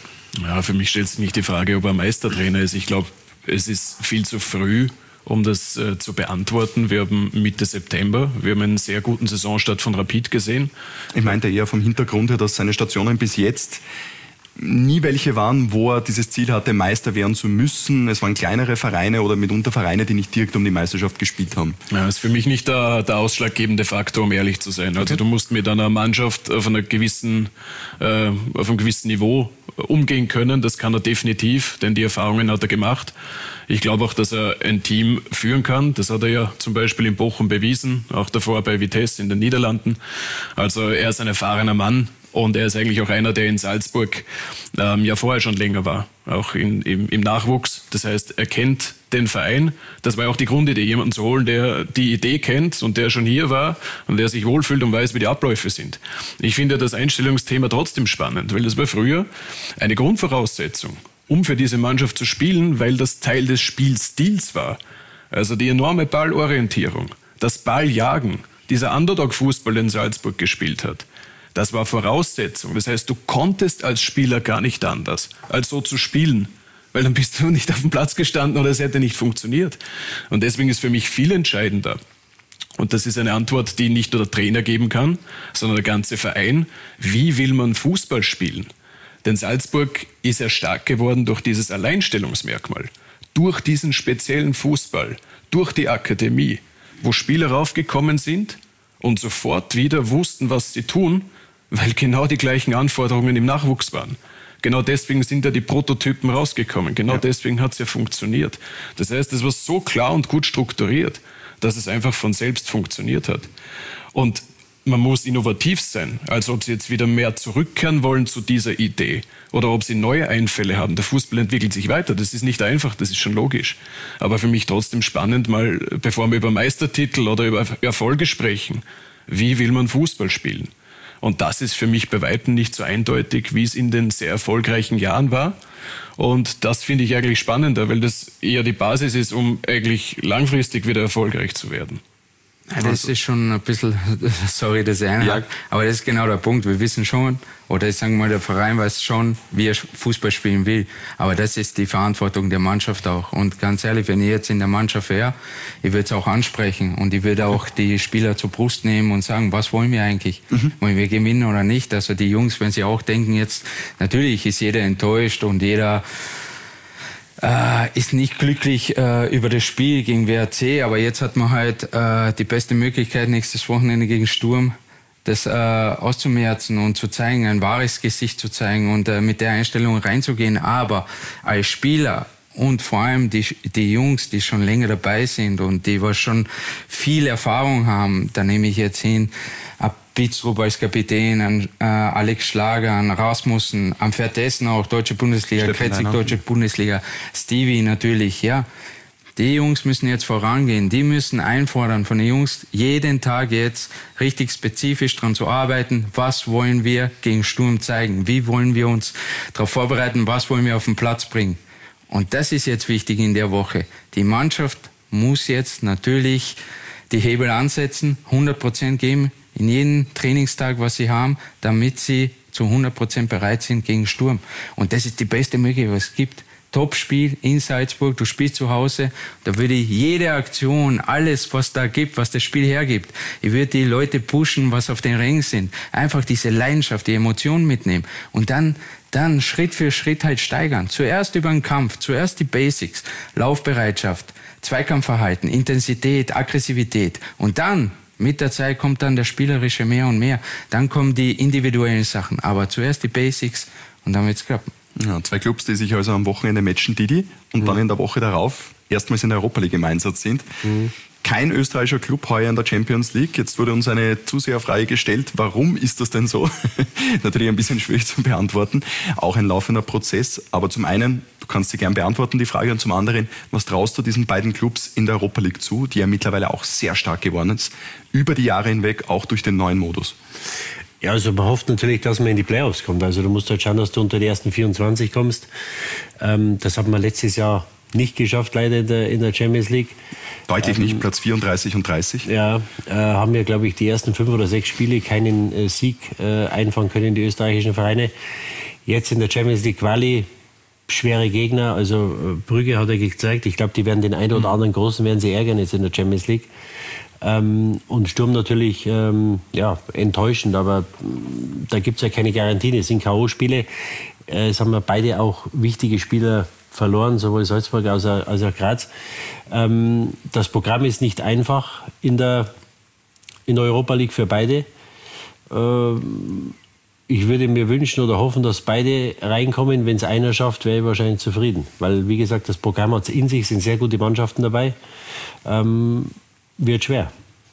Speaker 9: Ja, für mich stellt sich nicht die Frage, ob er Meistertrainer ist. Ich glaube, es ist viel zu früh, um das äh, zu beantworten. Wir haben Mitte September, wir haben einen sehr guten Saisonstart von Rapid gesehen.
Speaker 2: Ich meinte eher vom Hintergrund her, dass seine Stationen bis jetzt nie welche waren, wo er dieses Ziel hatte, Meister werden zu müssen. Es waren kleinere Vereine oder mitunter Vereine, die nicht direkt um die Meisterschaft gespielt haben.
Speaker 9: Ja, das ist für mich nicht der, der ausschlaggebende Faktor, um ehrlich zu sein. Also okay. Du musst mit einer Mannschaft auf, einer gewissen, äh, auf einem gewissen Niveau umgehen können. Das kann er definitiv, denn die Erfahrungen hat er gemacht. Ich glaube auch, dass er ein Team führen kann. Das hat er ja zum Beispiel in Bochum bewiesen, auch davor bei Vitesse in den Niederlanden. Also er ist ein erfahrener Mann. Und er ist eigentlich auch einer, der in Salzburg ähm, ja vorher schon länger war, auch in, im, im Nachwuchs. Das heißt, er kennt den Verein. Das war ja auch die Grundidee, jemanden zu holen, der die Idee kennt und der schon hier war und der sich wohlfühlt und weiß, wie die Abläufe sind. Ich finde das Einstellungsthema trotzdem spannend, weil das war früher eine Grundvoraussetzung, um für diese Mannschaft zu spielen, weil das Teil des Spielstils war. Also die enorme Ballorientierung, das Balljagen, dieser Underdog-Fußball, den Salzburg gespielt hat. Das war Voraussetzung. Das heißt, du konntest als Spieler gar nicht anders, als so zu spielen. Weil dann bist du nicht auf dem Platz gestanden oder es hätte nicht funktioniert. Und deswegen ist für mich viel entscheidender. Und das ist eine Antwort, die nicht nur der Trainer geben kann, sondern der ganze Verein. Wie will man Fußball spielen? Denn Salzburg ist ja stark geworden durch dieses Alleinstellungsmerkmal. Durch diesen speziellen Fußball, durch die Akademie, wo Spieler raufgekommen sind und sofort wieder wussten, was sie tun, weil genau die gleichen Anforderungen im Nachwuchs waren. Genau deswegen sind ja die Prototypen rausgekommen. Genau ja. deswegen hat es ja funktioniert. Das heißt, es war so klar und gut strukturiert, dass es einfach von selbst funktioniert hat. Und man muss innovativ sein, als ob sie jetzt wieder mehr zurückkehren wollen zu dieser Idee oder ob sie neue Einfälle haben. Der Fußball entwickelt sich weiter, das ist nicht einfach, das ist schon logisch. Aber für mich trotzdem spannend, mal bevor wir über Meistertitel oder über Erfolge sprechen, wie will man Fußball spielen? Und das ist für mich bei weitem nicht so eindeutig, wie es in den sehr erfolgreichen Jahren war. Und das finde ich eigentlich spannender, weil das eher die Basis ist, um eigentlich langfristig wieder erfolgreich zu werden.
Speaker 7: Ja, das ist schon ein bisschen, sorry, dass ich einhake, ja. aber das ist genau der Punkt. Wir wissen schon, oder ich sage mal, der Verein weiß schon, wie er Fußball spielen will. Aber das ist die Verantwortung der Mannschaft auch. Und ganz ehrlich, wenn ich jetzt in der Mannschaft wäre, ich würde es auch ansprechen und ich würde auch die Spieler zur Brust nehmen und sagen, was wollen wir eigentlich? Mhm. Wollen wir gewinnen oder nicht? Also die Jungs, wenn sie auch denken jetzt, natürlich ist jeder enttäuscht und jeder Äh, ist nicht glücklich äh, über das Spiel gegen W R C, aber jetzt hat man halt äh, die beste Möglichkeit, nächstes Wochenende gegen Sturm das äh, auszumerzen und zu zeigen, ein wahres Gesicht zu zeigen und äh, mit der Einstellung reinzugehen. Aber als Spieler und vor allem die, die Jungs, die schon länger dabei sind und die was schon viel Erfahrung haben, da nehme ich jetzt hin, ab Pitzrup als Kapitän, an äh, Alex Schlager, an Rasmussen, am Vertessen auch, Deutsche Bundesliga, Kretzig, Deutsche Bundesliga, Stevie natürlich, ja. Die Jungs müssen jetzt vorangehen, die müssen einfordern von den Jungs, jeden Tag jetzt richtig spezifisch dran zu arbeiten, was wollen wir gegen Sturm zeigen, wie wollen wir uns darauf vorbereiten, was wollen wir auf den Platz bringen. Und das ist jetzt wichtig in der Woche. Die Mannschaft muss jetzt natürlich die Hebel ansetzen, hundert Prozent geben, in jeden Trainingstag, was sie haben, damit sie zu hundert Prozent bereit sind gegen Sturm. Und das ist die beste Möglichkeit, was es gibt. Top-Spiel in Salzburg, du spielst zu Hause, da würde ich jede Aktion, alles, was da gibt, was das Spiel hergibt, ich würde die Leute pushen, was auf den Rängen sind. Einfach diese Leidenschaft, die Emotionen mitnehmen und dann, dann Schritt für Schritt halt steigern. Zuerst über den Kampf, zuerst die Basics, Laufbereitschaft, Zweikampfverhalten, Intensität, Aggressivität und dann mit der Zeit kommt dann das Spielerische mehr und mehr. Dann kommen die individuellen Sachen. Aber zuerst die Basics und dann wird's klappen.
Speaker 2: Ja, zwei Clubs, die sich also am Wochenende matchen, Didi, und mhm. dann in der Woche darauf erstmals in der Europa League im Einsatz sind. Mhm. Kein österreichischer Club heuer in der Champions League. Jetzt wurde uns eine Zuseherfrage gestellt. Warum ist das denn so? Natürlich ein bisschen schwierig zu beantworten. Auch ein laufender Prozess. Aber zum einen, du kannst sie gern beantworten, die Frage. Und zum anderen, was traust du diesen beiden Clubs in der Europa League zu, die ja mittlerweile auch sehr stark geworden ist, über die Jahre hinweg, auch durch den neuen Modus?
Speaker 5: Ja, also man hofft natürlich, dass man in die Playoffs kommt. Also du musst halt schauen, dass du unter die ersten vierundzwanzig kommst. Ähm, das hat man letztes Jahr nicht geschafft, leider in der, in der Champions League.
Speaker 2: Deutlich
Speaker 5: ähm,
Speaker 2: nicht, Platz vierunddreißig und dreißig.
Speaker 5: Ja, äh, haben wir, glaube ich, die ersten fünf oder sechs Spiele keinen äh, Sieg äh, einfangen können, die österreichischen Vereine. Jetzt in der Champions League Quali, schwere Gegner, also äh, Brügge hat er gezeigt, ich glaube, die werden den einen oder anderen Großen werden sie ärgern jetzt in der Champions League. Ähm, und Sturm natürlich ähm, ja, enttäuschend, aber ähm, da gibt es ja keine Garantien, es sind K O-Spiele. Äh, es haben wir beide auch wichtige Spieler verloren, sowohl Salzburg als auch, als auch Graz. Ähm, das Programm ist nicht einfach in der, in der Europa League für beide. Ähm, ich würde mir wünschen oder hoffen, dass beide reinkommen. Wenn es einer schafft, wäre ich wahrscheinlich zufrieden. Weil, wie gesagt, das Programm hat in sich, sind sehr gute Mannschaften dabei. Ähm, wird schwer.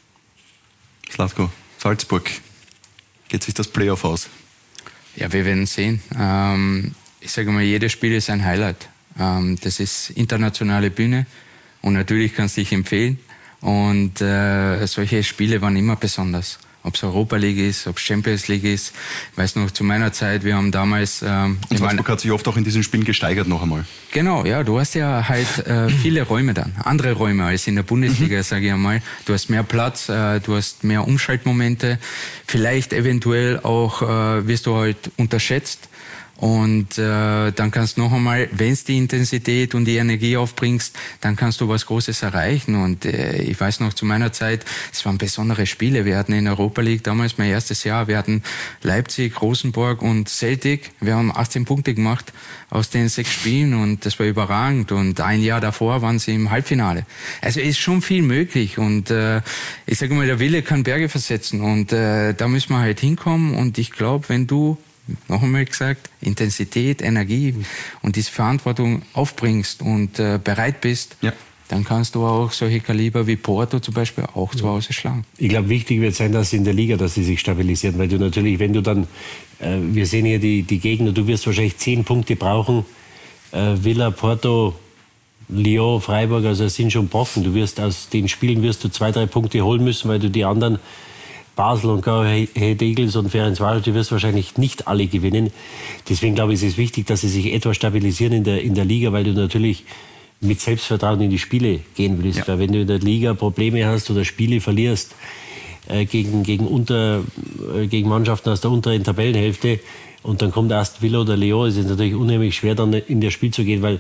Speaker 2: Zlatko, Salzburg, geht sich das Playoff aus?
Speaker 7: Ja, wir werden sehen. Ähm, ich sage mal, jedes Spiel ist ein Highlight. Ähm, das ist internationale Bühne und natürlich kann es dich empfehlen. Und äh, solche Spiele waren immer besonders. Ob es Europa League ist, ob es Champions League ist. Ich weiß noch, zu meiner Zeit, wir haben damals... Ähm,
Speaker 2: und Salzburg hat sich oft auch in diesen Spielen gesteigert noch einmal.
Speaker 7: Genau, ja, du hast ja halt äh, viele Räume dann. Andere Räume als in der Bundesliga, mhm. sage ich einmal. Du hast mehr Platz, äh, du hast mehr Umschaltmomente. Vielleicht eventuell auch äh, wirst du halt unterschätzt. Und äh, dann kannst du noch einmal, wenn es die Intensität und die Energie aufbringst, dann kannst du was Großes erreichen. Und äh, ich weiß noch, zu meiner Zeit, es waren besondere Spiele. Wir hatten in der Europa League damals mein erstes Jahr, wir hatten Leipzig, Rosenborg und Celtic. Wir haben achtzehn Punkte gemacht aus den sechs Spielen und das war überragend. Und ein Jahr davor waren sie im Halbfinale. Also ist schon viel möglich. Und äh, ich sage mal, der Wille kann Berge versetzen. Und äh, da müssen wir halt hinkommen. Und ich glaube, wenn du noch einmal gesagt, Intensität, Energie und diese Verantwortung aufbringst und äh, bereit bist, ja. dann kannst du auch solche Kaliber wie Porto zum Beispiel auch ja. zu Hause schlagen.
Speaker 5: Ich glaube, wichtig wird sein, dass in der Liga, dass sie sich stabilisieren, weil du natürlich, wenn du dann, äh, wir sehen hier die, die Gegner, du wirst wahrscheinlich zehn Punkte brauchen, äh, Villa, Porto, Lyon, Freiburg, also es sind schon Brocken. Du wirst aus den Spielen wirst du zwei, drei Punkte holen müssen, weil du die anderen Basel und Go Ahead Eagles und Ferencváros, die wirst du wahrscheinlich nicht alle gewinnen. Deswegen glaube ich, ist es wichtig, dass sie sich etwas stabilisieren in der, in der Liga, weil du natürlich mit Selbstvertrauen in die Spiele gehen willst. Ja. Weil wenn du in der Liga Probleme hast oder Spiele verlierst äh, gegen, gegen, unter, äh, gegen Mannschaften aus der unteren Tabellenhälfte und dann kommt erst Villa oder Lyon, ist es natürlich unheimlich schwer, dann in das Spiel zu gehen, weil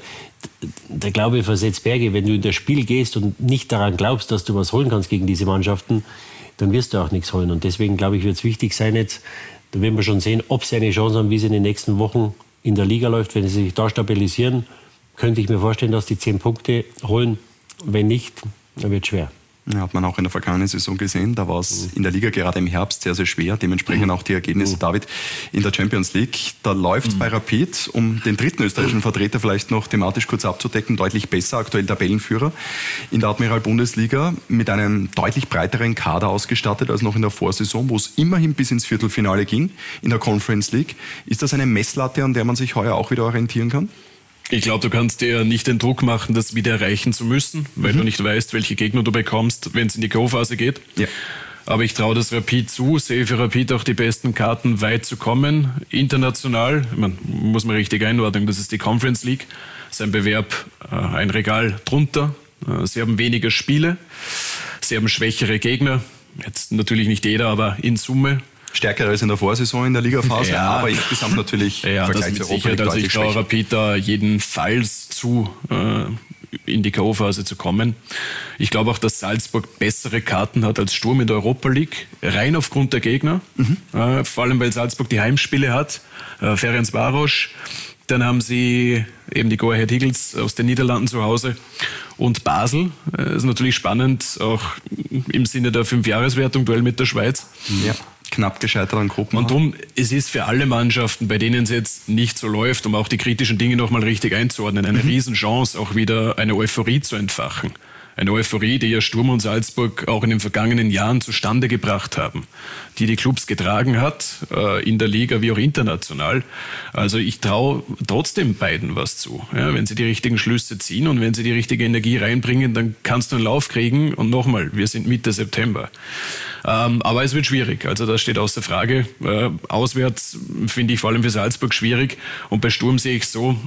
Speaker 5: der Glaube versetzt Berge. Wenn du in das Spiel gehst und nicht daran glaubst, dass du was holen kannst gegen diese Mannschaften, dann wirst du auch nichts holen. Und deswegen, glaube ich, wird es wichtig sein jetzt, da werden wir schon sehen, ob sie eine Chance haben, wie es in den nächsten Wochen in der Liga läuft. Wenn sie sich da stabilisieren, könnte ich mir vorstellen, dass die zehn Punkte holen. Wenn nicht, dann wird es schwer.
Speaker 2: Ja, hat man auch in der vergangenen Saison gesehen. Da war es in der Liga gerade im Herbst sehr, sehr schwer. Dementsprechend auch die Ergebnisse, David, in der Champions League. Da läuft es bei Rapid, um den dritten österreichischen Vertreter vielleicht noch thematisch kurz abzudecken, deutlich besser. Aktuell Tabellenführer in der Admiral-Bundesliga mit einem deutlich breiteren Kader ausgestattet als noch in der Vorsaison, wo es immerhin bis ins Viertelfinale ging in der Conference League. Ist das eine Messlatte, an der man sich heuer auch wieder orientieren kann?
Speaker 9: Ich glaube, du kannst dir nicht den Druck machen, das wieder erreichen zu müssen, weil mhm. du nicht weißt, welche Gegner du bekommst, wenn es in die Go-Phase geht. Ja. Aber ich traue das Rapid zu, sehe für Rapid auch die besten Karten, weit zu kommen. International, ich meine, muss man richtig einordnen, das ist die Conference League. Das ist ein Bewerb, ein Regal drunter. Sie haben weniger Spiele, sie haben schwächere Gegner. Jetzt natürlich nicht jeder, aber in Summe.
Speaker 2: Stärker als in der Vorsaison in der Ligaphase,
Speaker 9: ja,
Speaker 2: aber insgesamt natürlich
Speaker 9: ja, das mit Sicherheit. Also ich traue Rapid da jedenfalls zu, äh, in die K O-Phase zu kommen. Ich glaube auch, dass Salzburg bessere Karten hat als Sturm in der Europa League, rein aufgrund der Gegner. Mhm. Äh, vor allem, weil Salzburg die Heimspiele hat. Äh, Ferencváros, dann haben sie eben die Go Ahead Eagles aus den Niederlanden zu Hause und Basel. Das ist natürlich spannend, auch im Sinne der Fünfjahreswertung, Duell mit der Schweiz.
Speaker 2: Ja. Knapp gescheitert an Gruppen.
Speaker 9: Und darum, es ist für alle Mannschaften, bei denen es jetzt nicht so läuft, um auch die kritischen Dinge nochmal richtig einzuordnen, eine mhm. Riesenchance, auch wieder eine Euphorie zu entfachen. Eine Euphorie, die ja Sturm und Salzburg auch in den vergangenen Jahren zustande gebracht haben, die die Clubs getragen hat, äh, in der Liga wie auch international. Also ich traue trotzdem beiden was zu. Ja, wenn sie die richtigen Schlüsse ziehen und wenn sie die richtige Energie reinbringen, dann kannst du einen Lauf kriegen. Und nochmal, wir sind Mitte September. Ähm, aber es wird schwierig, also das steht außer Frage. Äh, auswärts finde ich vor allem für Salzburg schwierig. Und bei Sturm sehe ich so,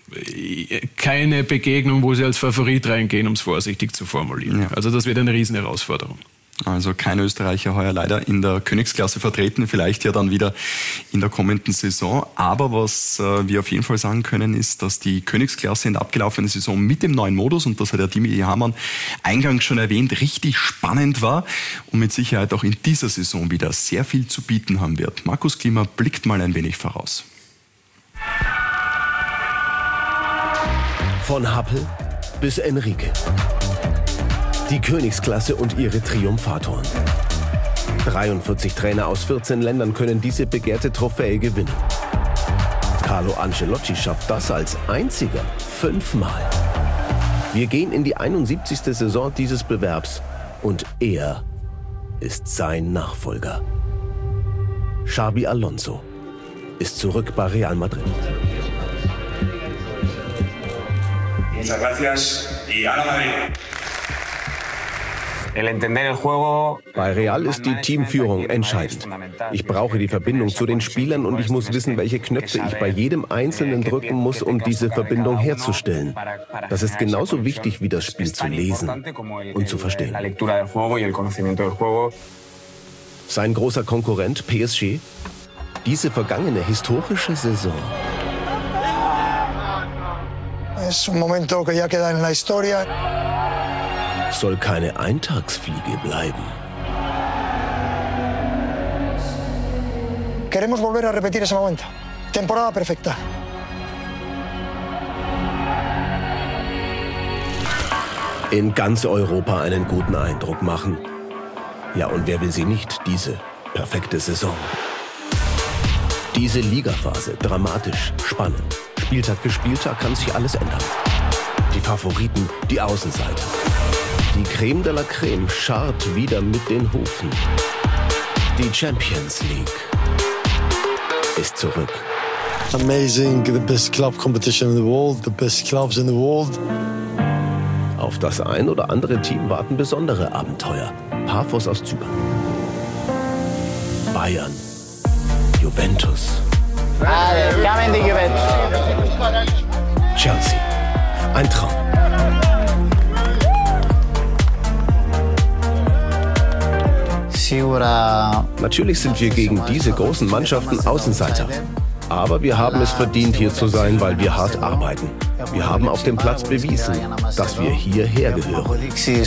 Speaker 9: keine Begegnung, wo sie als Favorit reingehen, um es vorsichtig zu formulieren. Ja. Also das wird eine riesen Herausforderung.
Speaker 2: Also kein Österreicher heuer leider in der Königsklasse vertreten, vielleicht ja dann wieder in der kommenden Saison. Aber was äh, wir auf jeden Fall sagen können, ist, dass die Königsklasse in der abgelaufenen Saison mit dem neuen Modus, und das hat der Dimi Hamann eingangs schon erwähnt, richtig spannend war und mit Sicherheit auch in dieser Saison wieder sehr viel zu bieten haben wird. Markus Klima blickt mal ein wenig voraus.
Speaker 10: Von Happel bis Enrique. Die Königsklasse und ihre Triumphatoren. dreiundvierzig Trainer aus vierzehn Ländern können diese begehrte Trophäe gewinnen. Carlo Ancelotti schafft das als einziger fünfmal. Wir gehen in die einundsiebzigste Saison dieses Bewerbs und er ist sein Nachfolger. Xabi Alonso ist zurück bei Real Madrid.
Speaker 11: Muchas gracias y a la Madrid.
Speaker 10: Bei Real ist die Teamführung entscheidend. Ich brauche die Verbindung zu den Spielern und ich muss wissen, welche Knöpfe ich bei jedem Einzelnen drücken muss, um diese Verbindung herzustellen. Das ist genauso wichtig wie das Spiel zu lesen und zu verstehen. Sein großer Konkurrent P S G? Diese vergangene historische Saison.
Speaker 12: Es un momento que ya queda en la historia.
Speaker 10: Soll keine Eintagsfliege bleiben.
Speaker 12: Queremos volver a repetir ese momento. Temporada perfecta.
Speaker 10: In ganz Europa einen guten Eindruck machen. Ja, und wer will sie nicht, diese perfekte Saison? Diese Ligaphase, dramatisch, spannend. Spieltag für Spieltag kann sich alles ändern. Die Favoriten, die Außenseiter. Die Creme de la Creme scharrt wieder mit den Hufen. Die Champions League ist zurück.
Speaker 13: Amazing, the best club competition in the world, the best clubs in the world.
Speaker 10: Auf das ein oder andere Team warten besondere Abenteuer. Paphos aus Zypern. Bayern, Juventus, Chelsea. Ein Traum. Natürlich sind wir gegen diese großen Mannschaften Außenseiter. Aber wir haben es verdient, hier zu sein, weil wir hart arbeiten. Wir haben auf dem Platz bewiesen, dass wir hierher gehören.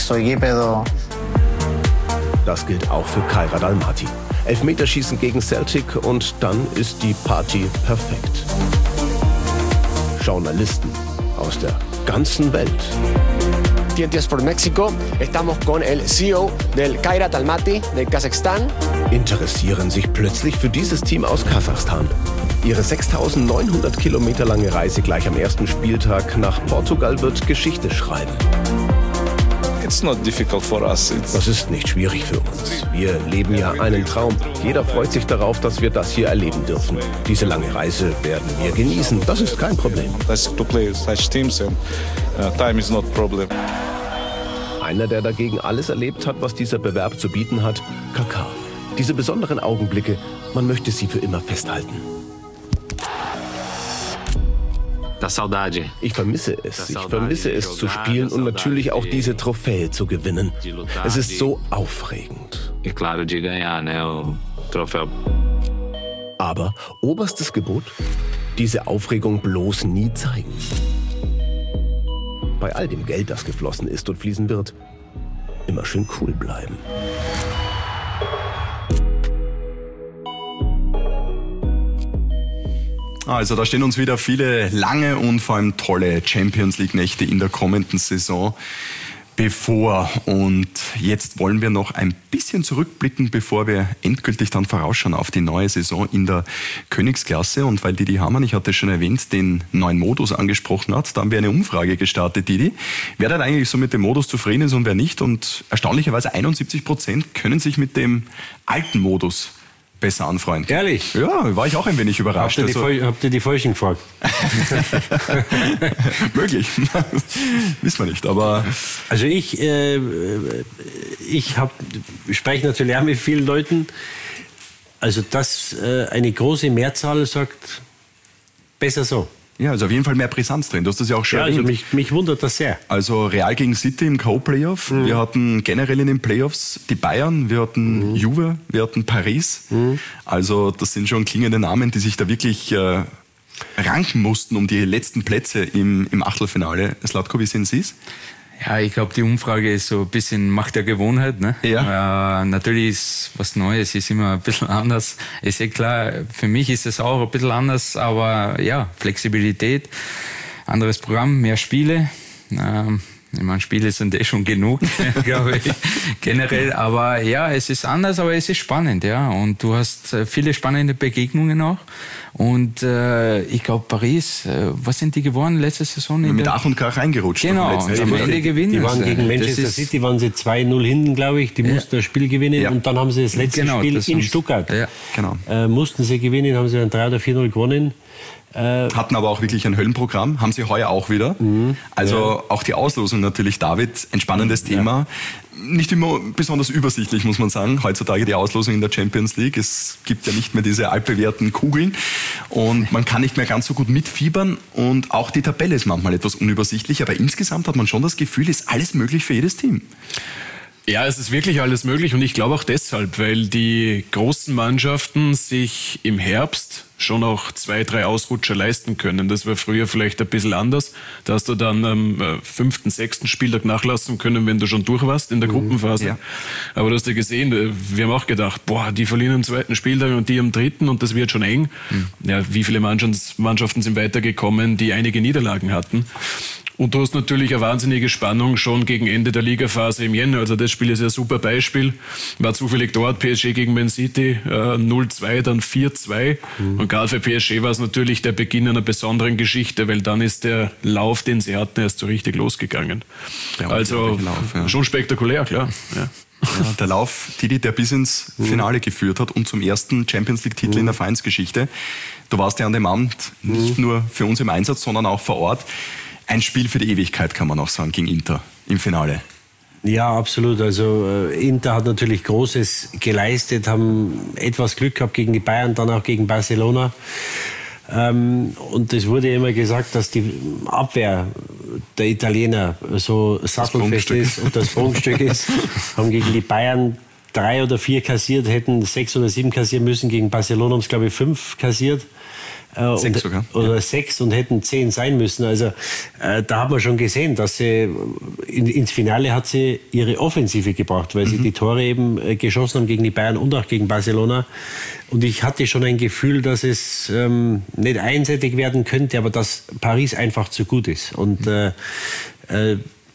Speaker 10: Das gilt auch für Kairat Almaty. Elfmeterschießen gegen Celtic und dann ist die Party perfekt. Journalisten aus der ganzen Welt.
Speaker 14: T N T Sport Mexico, estamos con el C E O del Kairat Almaty de Kasachstan.
Speaker 10: Interessieren sich plötzlich für dieses Team aus Kasachstan. Ihre sechstausendneunhundert Kilometer lange Reise gleich am ersten Spieltag nach Portugal wird Geschichte schreiben.
Speaker 6: It's not difficult for us. It's
Speaker 10: Das ist nicht schwierig für uns. Wir leben ja einen Traum. Jeder freut sich darauf, dass wir das hier erleben dürfen. Diese lange Reise werden wir genießen. Das ist kein Problem.
Speaker 6: to play such teams and uh, time is not problem.
Speaker 10: Einer, der dagegen alles erlebt hat, was dieser Bewerb zu bieten hat, Kaká. Diese besonderen Augenblicke, man möchte sie für immer festhalten. Ich vermisse es. Ich vermisse es zu spielen und natürlich auch diese Trophäe zu gewinnen. Es ist so aufregend. Aber oberstes Gebot, diese Aufregung bloß nie zeigen. Bei all dem Geld, das geflossen ist und fließen wird, immer schön cool bleiben.
Speaker 2: Also da stehen uns wieder viele lange und vor allem tolle Champions-League-Nächte in der kommenden Saison bevor. Und jetzt wollen wir noch ein bisschen zurückblicken, bevor wir endgültig dann vorausschauen auf die neue Saison in der Königsklasse. Und weil Didi Hamann, ich hatte schon erwähnt, den neuen Modus angesprochen hat, da haben wir eine Umfrage gestartet, Didi. Wer denn eigentlich so mit dem Modus zufrieden ist und wer nicht. Und erstaunlicherweise einundsiebzig Prozent können sich mit dem alten Modus besser anfreunden.
Speaker 5: Ehrlich?
Speaker 2: Ja, war ich auch ein wenig überrascht.
Speaker 5: Habt ihr die,
Speaker 2: also,
Speaker 5: Fol- habt ihr die Falschen gefragt?
Speaker 2: Möglich. Wissen wir nicht, aber...
Speaker 5: Also ich, äh, ich hab, spreche natürlich auch mit vielen Leuten. Also dass äh, eine große Mehrzahl sagt, besser so.
Speaker 2: Ja, also auf jeden Fall mehr Brisanz drin. Du hast das ja auch schon
Speaker 5: ja, also
Speaker 2: erwähnt.
Speaker 5: mich, mich wundert das sehr.
Speaker 2: Also Real gegen City im K O-Playoff. Mhm. Wir hatten generell in den Playoffs die Bayern, wir hatten mhm. Juve, wir hatten Paris. Mhm. Also das sind schon klingende Namen, die sich da wirklich äh, ranken mussten um die letzten Plätze im, im Achtelfinale. Zlatko, wie sehen Sie es?
Speaker 7: Ja, ich glaube, die Umfrage ist so ein bisschen Macht der Gewohnheit. Ne?
Speaker 2: Ja.
Speaker 7: Äh, natürlich ist was Neues, ist immer ein bisschen anders. Ist eh klar, für mich ist es auch ein bisschen anders, aber ja, Flexibilität, anderes Programm, mehr Spiele. Ähm, ich meine, Spiele sind eh schon genug, glaube ich, generell. Aber ja, es ist anders, aber es ist spannend, ja. Und du hast viele spannende Begegnungen auch. Und äh, ich glaube, Paris, äh, was sind die geworden letzte Saison?
Speaker 2: Mit Ach und Krach reingerutscht.
Speaker 7: Genau, und am Ende gewinnen.
Speaker 5: Die waren gegen Manchester City, waren sie zwei null hinten, glaube ich. Die ja. mussten das Spiel gewinnen ja. und dann haben sie das letzte genau, Spiel das in Stuttgart.
Speaker 2: Ja, genau.
Speaker 5: Äh, mussten sie gewinnen, haben sie dann drei oder vier null gewonnen.
Speaker 2: Äh, Hatten aber auch wirklich ein Höllenprogramm, haben sie heuer auch wieder. Mhm, also ja. auch die Auslosung natürlich, David, ein spannendes ja. Thema. Nicht immer besonders übersichtlich, muss man sagen, heutzutage die Auslosung in der Champions League. Es gibt ja nicht mehr diese altbewährten Kugeln und man kann nicht mehr ganz so gut mitfiebern und auch die Tabelle ist manchmal etwas unübersichtlich, aber insgesamt hat man schon das Gefühl, ist alles möglich für jedes Team.
Speaker 9: Ja, es ist wirklich alles möglich und ich glaube auch deshalb, weil die großen Mannschaften sich im Herbst schon auch zwei, drei Ausrutscher leisten können. Das war früher vielleicht ein bisschen anders. Da hast du dann am fünften, sechsten Spieltag nachlassen können, wenn du schon durch warst in der Gruppenphase. Ja. Aber du hast ja gesehen, wir haben auch gedacht, boah, die verlieren am zweiten Spieltag und die am dritten und das wird schon eng. Mhm. Ja, wie viele Mannschaften sind weitergekommen, die einige Niederlagen hatten? Und du hast natürlich eine wahnsinnige Spannung schon gegen Ende der Ligaphase im Jänner. Also das Spiel ist ja ein super Beispiel. War zufällig dort, P S G gegen Man City, äh, null zwei, dann vier zwei. Mhm. Und gerade für P S G war es natürlich der Beginn einer besonderen Geschichte, weil dann ist der Lauf, den sie hatten, erst so richtig losgegangen. Ja, also Lauf, ja. schon spektakulär, klar. Ja.
Speaker 2: Ja, der Lauf, Didi, der bis ins Finale mhm. geführt hat und zum ersten Champions-League-Titel mhm. in der Vereinsgeschichte. Du warst ja an dem Abend nicht mhm. nur für uns im Einsatz, sondern auch vor Ort. Ein Spiel für die Ewigkeit, kann man auch sagen, gegen Inter im Finale.
Speaker 5: Ja, absolut. Also Inter hat natürlich Großes geleistet, haben etwas Glück gehabt gegen die Bayern, dann auch gegen Barcelona. Ähm, und es wurde immer gesagt, dass die Abwehr der Italiener so sattelfest ist und das Prunkstück ist. Haben gegen die Bayern drei oder vier kassiert, hätten sechs oder sieben kassieren müssen. Gegen Barcelona haben es, glaube ich, fünf kassiert. Äh,
Speaker 2: sechs
Speaker 5: und,
Speaker 2: sogar.
Speaker 5: Oder
Speaker 2: ja.
Speaker 5: sechs und hätten zehn sein müssen. Also äh, da hat man schon gesehen, dass sie in, ins Finale hat sie ihre Offensive gebracht, weil mhm. sie die Tore eben äh, geschossen haben gegen die Bayern und auch gegen Barcelona. Und ich hatte schon ein Gefühl, dass es ähm, nicht einseitig werden könnte, aber dass Paris einfach zu gut ist. Und äh, äh,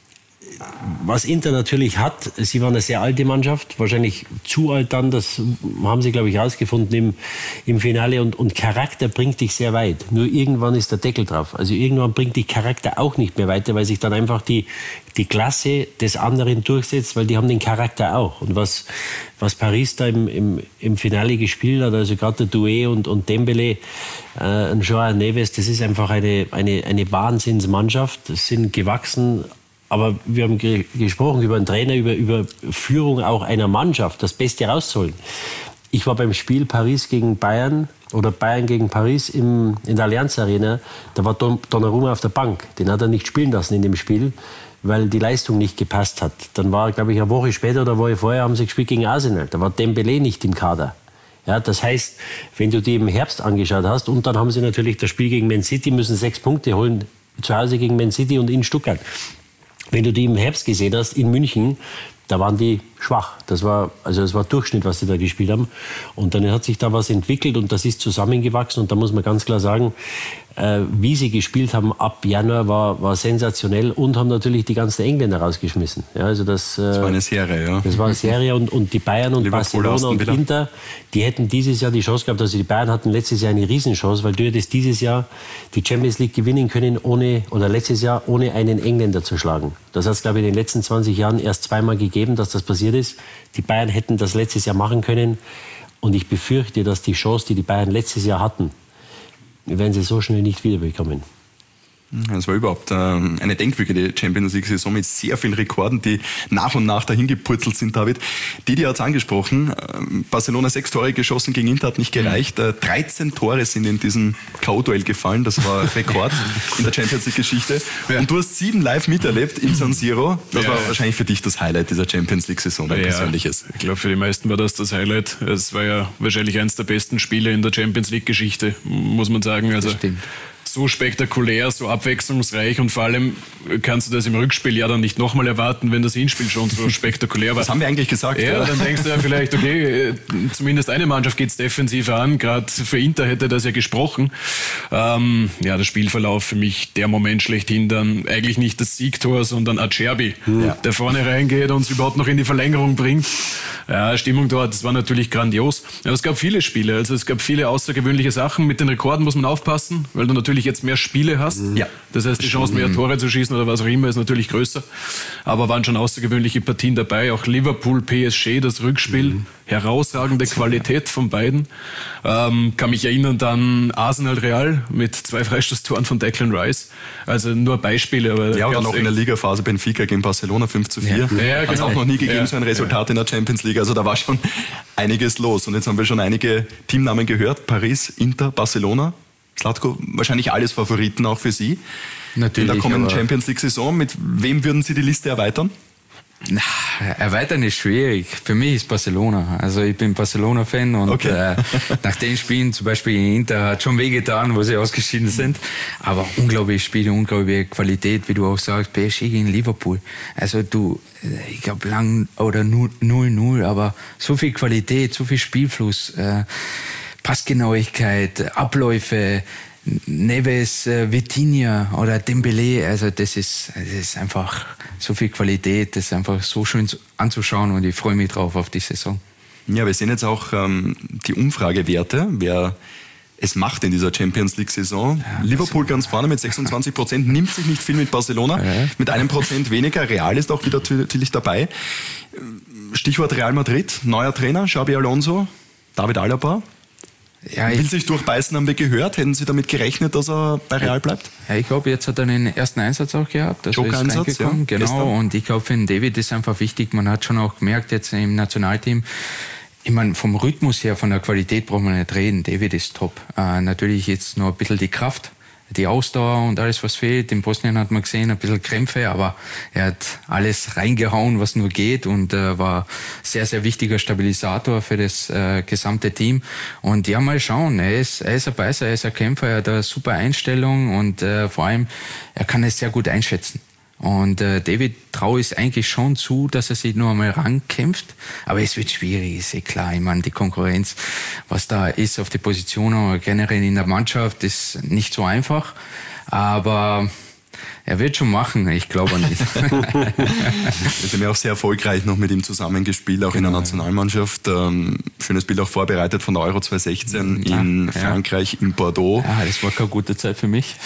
Speaker 5: was Inter natürlich hat, sie waren eine sehr alte Mannschaft, wahrscheinlich zu alt dann, das haben sie, glaube ich, herausgefunden im, im Finale. Und, und Charakter bringt dich sehr weit. Nur irgendwann ist der Deckel drauf. Also irgendwann bringt dich Charakter auch nicht mehr weiter, weil sich dann einfach die, die Klasse des anderen durchsetzt, weil die haben den Charakter auch. Und was, was Paris da im, im, im Finale gespielt hat, also gerade der Doué und, und Dembélé, äh, und Joao Neves, das ist einfach eine, eine, eine Wahnsinnsmannschaft. Das sind gewachsen. Aber wir haben ge- gesprochen über einen Trainer, über, über Führung auch einer Mannschaft, das Beste rauszuholen. Ich war beim Spiel Paris gegen Bayern oder Bayern gegen Paris im, in der Allianz Arena. Da war Don, Donnarumma auf der Bank. Den hat er nicht spielen lassen in dem Spiel, weil die Leistung nicht gepasst hat. Dann war, glaube ich, eine Woche später oder eine Woche vorher haben sie gespielt gegen Arsenal. Da war Dembélé nicht im Kader. Ja, das heißt, wenn du die im Herbst angeschaut hast und dann haben sie natürlich das Spiel gegen Man City, müssen sechs Punkte holen, zu Hause gegen Man City und in Stuttgart. Wenn du die im Herbst gesehen hast, in München, da waren die schwach. Das war, also das war Durchschnitt, was sie da gespielt haben. Und dann hat sich da was entwickelt und das ist zusammengewachsen. Und da muss man ganz klar sagen, äh, wie sie gespielt haben ab Januar war, war sensationell und haben natürlich die ganzen Engländer rausgeschmissen. Ja, also das, äh,
Speaker 2: das war eine Serie, ja.
Speaker 5: Das war eine Serie und, und die Bayern und
Speaker 2: Liverpool,
Speaker 5: Barcelona und Inter, die hätten dieses Jahr die Chance gehabt. Also die Bayern hatten letztes Jahr eine Riesenchance, weil du hättest dieses Jahr die Champions League gewinnen können, ohne, oder letztes Jahr ohne einen Engländer zu schlagen. Das hat es, glaube ich, in den letzten zwanzig Jahren erst zweimal gegeben, dass das passiert ist. Die Bayern hätten das letztes Jahr machen können. Und ich befürchte, dass die Chance, die die Bayern letztes Jahr hatten, werden sie so schnell nicht wiederbekommen.
Speaker 2: Es war überhaupt ähm, eine denkwürdige Champions League-Saison mit sehr vielen Rekorden, die nach und nach dahin gepurzelt sind, David. Didi hat es angesprochen, ähm, Barcelona sechs Tore geschossen, gegen Inter hat nicht gereicht. Äh, dreizehn Tore sind in diesem K O-Duell gefallen, das war Rekord in der Champions League-Geschichte. Ja. Und du hast sieben live miterlebt in San Siro. Das ja, war ja. wahrscheinlich für dich das Highlight dieser Champions League-Saison, dein ja, persönliches.
Speaker 9: Ich glaube, für die meisten war das das Highlight. Es war ja wahrscheinlich eines der besten Spiele in der Champions League-Geschichte, muss man sagen. Also, das stimmt. So spektakulär, so abwechslungsreich und vor allem kannst du das im Rückspiel ja dann nicht nochmal erwarten, wenn das Hinspiel schon so spektakulär war.
Speaker 2: Das haben wir eigentlich gesagt.
Speaker 9: Ja, ja. Dann denkst du ja vielleicht, okay, zumindest eine Mannschaft geht es defensiver an, gerade für Inter hätte das ja gesprochen. Ähm, ja, der Spielverlauf für mich, der Moment schlechthin dann eigentlich nicht das Siegtor, sondern Acerbi, ja. der vorne reingeht und es überhaupt noch in die Verlängerung bringt. Ja, Stimmung dort, das war natürlich grandios. Ja, es gab viele Spiele, also es gab viele außergewöhnliche Sachen. Mit den Rekorden muss man aufpassen, weil du natürlich jetzt mehr Spiele hast. Ja. Das heißt, die Chance, mehr Tore zu schießen oder was auch immer, ist natürlich größer. Aber waren schon außergewöhnliche Partien dabei. Auch Liverpool, P S G, das Rückspiel. Mhm. Herausragende Qualität von beiden. Ähm, kann mich erinnern dann Arsenal Real mit zwei Freistoßtoren von Declan Rice. Also nur Beispiele. Aber
Speaker 2: ja, oder noch in der Ligaphase Benfica gegen Barcelona fünf zu vier. Ja. Ja, genau. Hat es auch noch nie gegeben, ja. so ein Resultat ja. in der Champions League. Also da war schon einiges los. Und jetzt haben wir schon einige Teamnamen gehört. Paris, Inter, Barcelona. Zlatko, wahrscheinlich alles Favoriten auch für Sie.
Speaker 7: Natürlich.
Speaker 2: In der kommenden Champions League-Saison. Mit wem würden Sie die Liste erweitern?
Speaker 7: Na, erweitern ist schwierig. Für mich ist Barcelona. Also ich bin Barcelona-Fan und okay. äh, nach den Spielen, zum Beispiel in Inter, hat schon wehgetan, wo sie ausgeschieden sind. Aber unglaubliche Spiele, unglaubliche Qualität, wie du auch sagst, P S G gegen Liverpool. Also du, ich glaube lang oder null null, aber so viel Qualität, so viel Spielfluss, äh, Passgenauigkeit, Abläufe, Neves, äh, Vitinha oder Dembélé, also das ist, das ist einfach so viel Qualität, das ist einfach so schön anzuschauen und ich freue mich drauf auf die Saison.
Speaker 2: Ja, wir sehen jetzt auch ähm, die Umfragewerte, wer es macht in dieser Champions League-Saison. Ja, Liverpool ganz vorne mit sechsundzwanzig Prozent, nimmt sich nicht viel mit Barcelona, ja. mit einem Prozent weniger. Real ist auch wieder natürlich dabei. Stichwort Real Madrid, neuer Trainer, Xabi Alonso, David Alaba.
Speaker 7: Ja,
Speaker 2: will sich durchbeißen, haben wir gehört. Hätten Sie damit gerechnet, dass er bei Real bleibt?
Speaker 7: Ja, ich glaube, jetzt hat er einen ersten Einsatz auch gehabt. Also
Speaker 2: Joker-Einsatz,
Speaker 7: ist
Speaker 2: ja,
Speaker 7: genau.
Speaker 2: gestern.
Speaker 7: Und ich glaube, für den David ist einfach wichtig, man hat schon auch gemerkt, jetzt im Nationalteam, ich meine, vom Rhythmus her, von der Qualität brauchen wir nicht reden. David ist top. Äh, natürlich jetzt noch ein bisschen die Kraft, die Ausdauer und alles, was fehlt. In Bosnien hat man gesehen, ein bisschen Krämpfe, aber er hat alles reingehauen, was nur geht und äh, war sehr, sehr wichtiger Stabilisator für das äh, gesamte Team. Und ja, mal schauen, er ist, er ist ein Beißer, er ist ein Kämpfer, er hat eine super Einstellung und äh, vor allem, er kann es sehr gut einschätzen. Und äh, David traue ich eigentlich schon zu, dass er sich nur einmal rankämpft. Aber es wird schwierig, ist eh klar. Ich meine, die Konkurrenz, was da ist auf die Position oder generell in der Mannschaft, ist nicht so einfach. Aber er wird schon machen, ich glaube nicht.
Speaker 2: Wir sind ja auch sehr erfolgreich noch mit ihm zusammengespielt, auch genau. in der Nationalmannschaft. Ähm, schönes Bild auch vorbereitet von der Euro zwanzig sechzehn in ja, Frankreich, ja. in Bordeaux.
Speaker 7: Ja, das war keine gute Zeit für mich.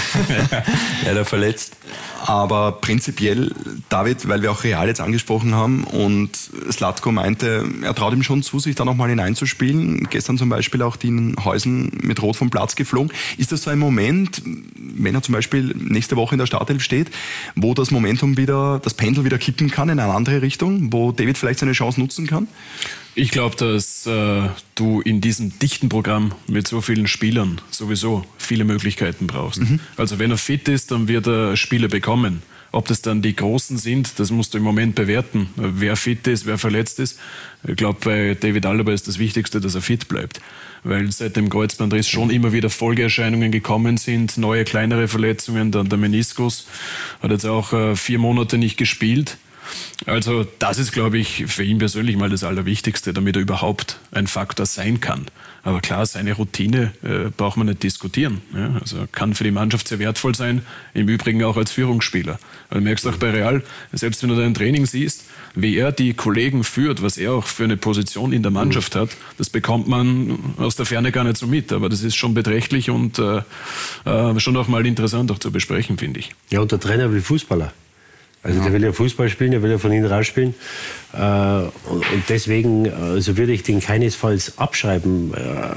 Speaker 7: Leider verletzt.
Speaker 2: Aber prinzipiell, David, weil wir auch Real jetzt angesprochen haben und Zlatko meinte, er traut ihm schon zu, sich da nochmal hineinzuspielen. Gestern zum Beispiel auch den Heusen mit Rot vom Platz geflogen. Ist das so ein Moment, wenn er zum Beispiel nächste Woche in der Startelf steht, wo das Momentum wieder, das Pendel wieder kippen kann in eine andere Richtung, wo David vielleicht seine Chance nutzen kann?
Speaker 9: Ich glaube, dass äh, du in diesem dichten Programm mit so vielen Spielern sowieso viele Möglichkeiten brauchst. Mhm. Also wenn er fit ist, dann wird er Spiele bekommen. Ob das dann die Großen sind, das musst du im Moment bewerten. Wer fit ist, wer verletzt ist. Ich glaube, bei David Alaba ist das Wichtigste, dass er fit bleibt. Weil seit dem Kreuzbandriss schon immer wieder Folgeerscheinungen gekommen sind, neue kleinere Verletzungen, dann der Meniskus hat jetzt auch äh, vier Monate nicht gespielt. Also das ist, glaube ich, für ihn persönlich mal das Allerwichtigste, damit er überhaupt ein Faktor sein kann. Aber klar, seine Routine äh, braucht man nicht diskutieren. Ja? Also kann für die Mannschaft sehr wertvoll sein, im Übrigen auch als Führungsspieler. Du merkst auch bei Real, selbst wenn du dein Training siehst, wie er die Kollegen führt, was er auch für eine Position in der Mannschaft hat, das bekommt man aus der Ferne gar nicht so mit. Aber das ist schon beträchtlich und äh, äh, schon auch mal interessant auch zu besprechen, finde ich.
Speaker 5: Ja, und der Trainer will Fußballer. Also ja. der will ja Fußball spielen, der will ja von hinten raus spielen. Äh, und, und deswegen also würde ich den keinesfalls abschreiben.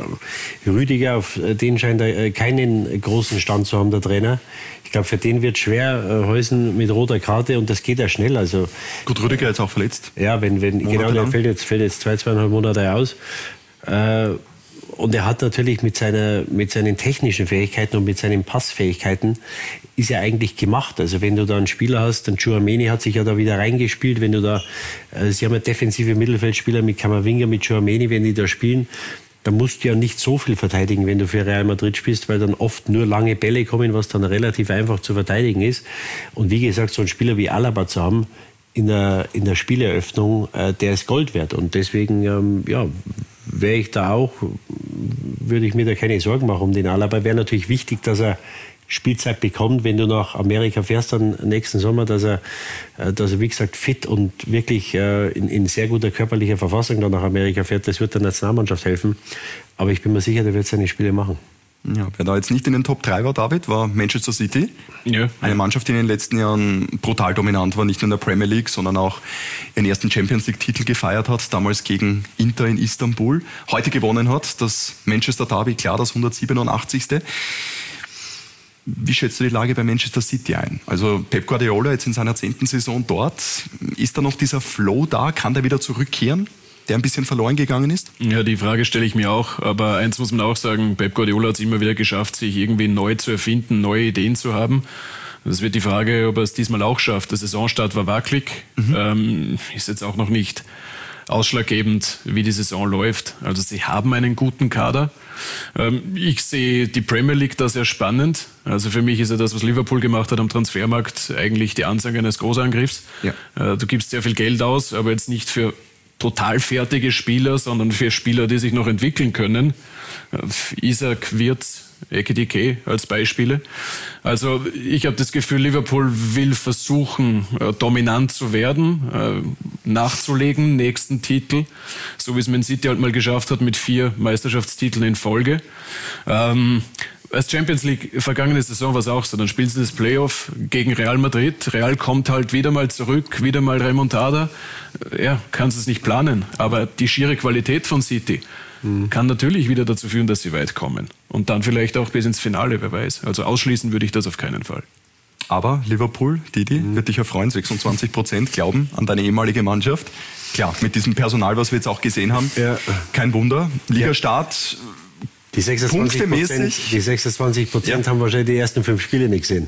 Speaker 5: Äh, Rüdiger, auf den scheint er keinen großen Stand zu haben, der Trainer. Ich glaube, für den wird schwer, äh, Heusen mit roter Karte, und das geht ja schnell. Also,
Speaker 2: Gut, Rüdiger jetzt auch verletzt.
Speaker 5: Ja, wenn, wenn genau, der fällt jetzt, fällt jetzt zwei, zweieinhalb Monate aus. Äh, Und er hat natürlich mit, seiner, mit seinen technischen Fähigkeiten und mit seinen Passfähigkeiten ist er eigentlich gemacht. Also wenn du da einen Spieler hast, dann Tchouaméni hat sich ja da wieder reingespielt. Wenn du da, äh, sie haben ja defensive Mittelfeldspieler mit Camavinga, mit Tchouaméni, wenn die da spielen, dann musst du ja nicht so viel verteidigen, wenn du für Real Madrid spielst, weil dann oft nur lange Bälle kommen, was dann relativ einfach zu verteidigen ist. Und wie gesagt, so einen Spieler wie Alaba zu haben, in der, in der Spieleröffnung, äh, der ist Gold wert. Und deswegen, ähm, ja, wäre ich da auch, würde ich mir da keine Sorgen machen um den Alaba. Wäre natürlich wichtig, dass er Spielzeit bekommt, wenn du nach Amerika fährst dann nächsten Sommer, dass er, dass er wie gesagt fit und wirklich in, in sehr guter körperlicher Verfassung dann nach Amerika fährt. Das wird der Nationalmannschaft helfen. Aber ich bin mir sicher, der wird seine Spiele machen.
Speaker 2: Ja, wer da jetzt nicht in den Top drei war, David, war Manchester City. Ja. Eine Mannschaft, die in den letzten Jahren brutal dominant war, nicht nur in der Premier League, sondern auch ihren ersten Champions League-Titel gefeiert hat, damals gegen Inter in Istanbul. Heute gewonnen hat, das Manchester Derby, klar, das hundertsiebenundachtzigste. Wie schätzt du die Lage bei Manchester City ein? Also Pep Guardiola jetzt in seiner zehnten Saison dort. Ist da noch dieser Flow da? Kann der wieder zurückkehren, der ein bisschen verloren gegangen ist?
Speaker 9: Ja, die Frage stelle ich mir auch. Aber eins muss man auch sagen, Pep Guardiola hat es immer wieder geschafft, sich irgendwie neu zu erfinden, neue Ideen zu haben. Das wird die Frage, ob er es diesmal auch schafft. Der Saisonstart war wackelig, mhm. ähm, ist jetzt auch noch nicht ausschlaggebend, wie die Saison läuft. Also sie haben einen guten Kader. Ähm, ich sehe die Premier League da sehr spannend. Also für mich ist ja das, was Liverpool gemacht hat am Transfermarkt, eigentlich die Ansage eines Großangriffs. Ja. Äh, du gibst sehr viel Geld aus, aber jetzt nicht für total fertige Spieler, sondern für Spieler, die sich noch entwickeln können. Äh, Isaac, Wirtz, Ekitike als Beispiele. Also ich habe das Gefühl, Liverpool will versuchen, äh, dominant zu werden, äh, nachzulegen, nächsten Titel, so wie es Man City halt mal geschafft hat mit vier Meisterschaftstiteln in Folge. Ähm, als Champions League vergangene Saison war es auch so, dann spielst du das Playoff gegen Real Madrid, Real kommt halt wieder mal zurück, wieder mal Remontada, ja, kannst es nicht planen, aber die schiere Qualität von City, mhm. kann natürlich wieder dazu führen, dass sie weit kommen. Und dann vielleicht auch bis ins Finale, wer weiß. Also ausschließen würde ich das auf keinen Fall.
Speaker 2: Aber Liverpool, Didi, mhm. wird dich ja freuen, sechsundzwanzig Prozent glauben an deine ehemalige Mannschaft. Klar, mit diesem Personal, was wir jetzt auch gesehen haben, ja. kein Wunder. Ligastart,
Speaker 5: die sechsundzwanzig Prozent, die sechsundzwanzig Prozent ja. haben wahrscheinlich die ersten fünf Spiele nicht gesehen.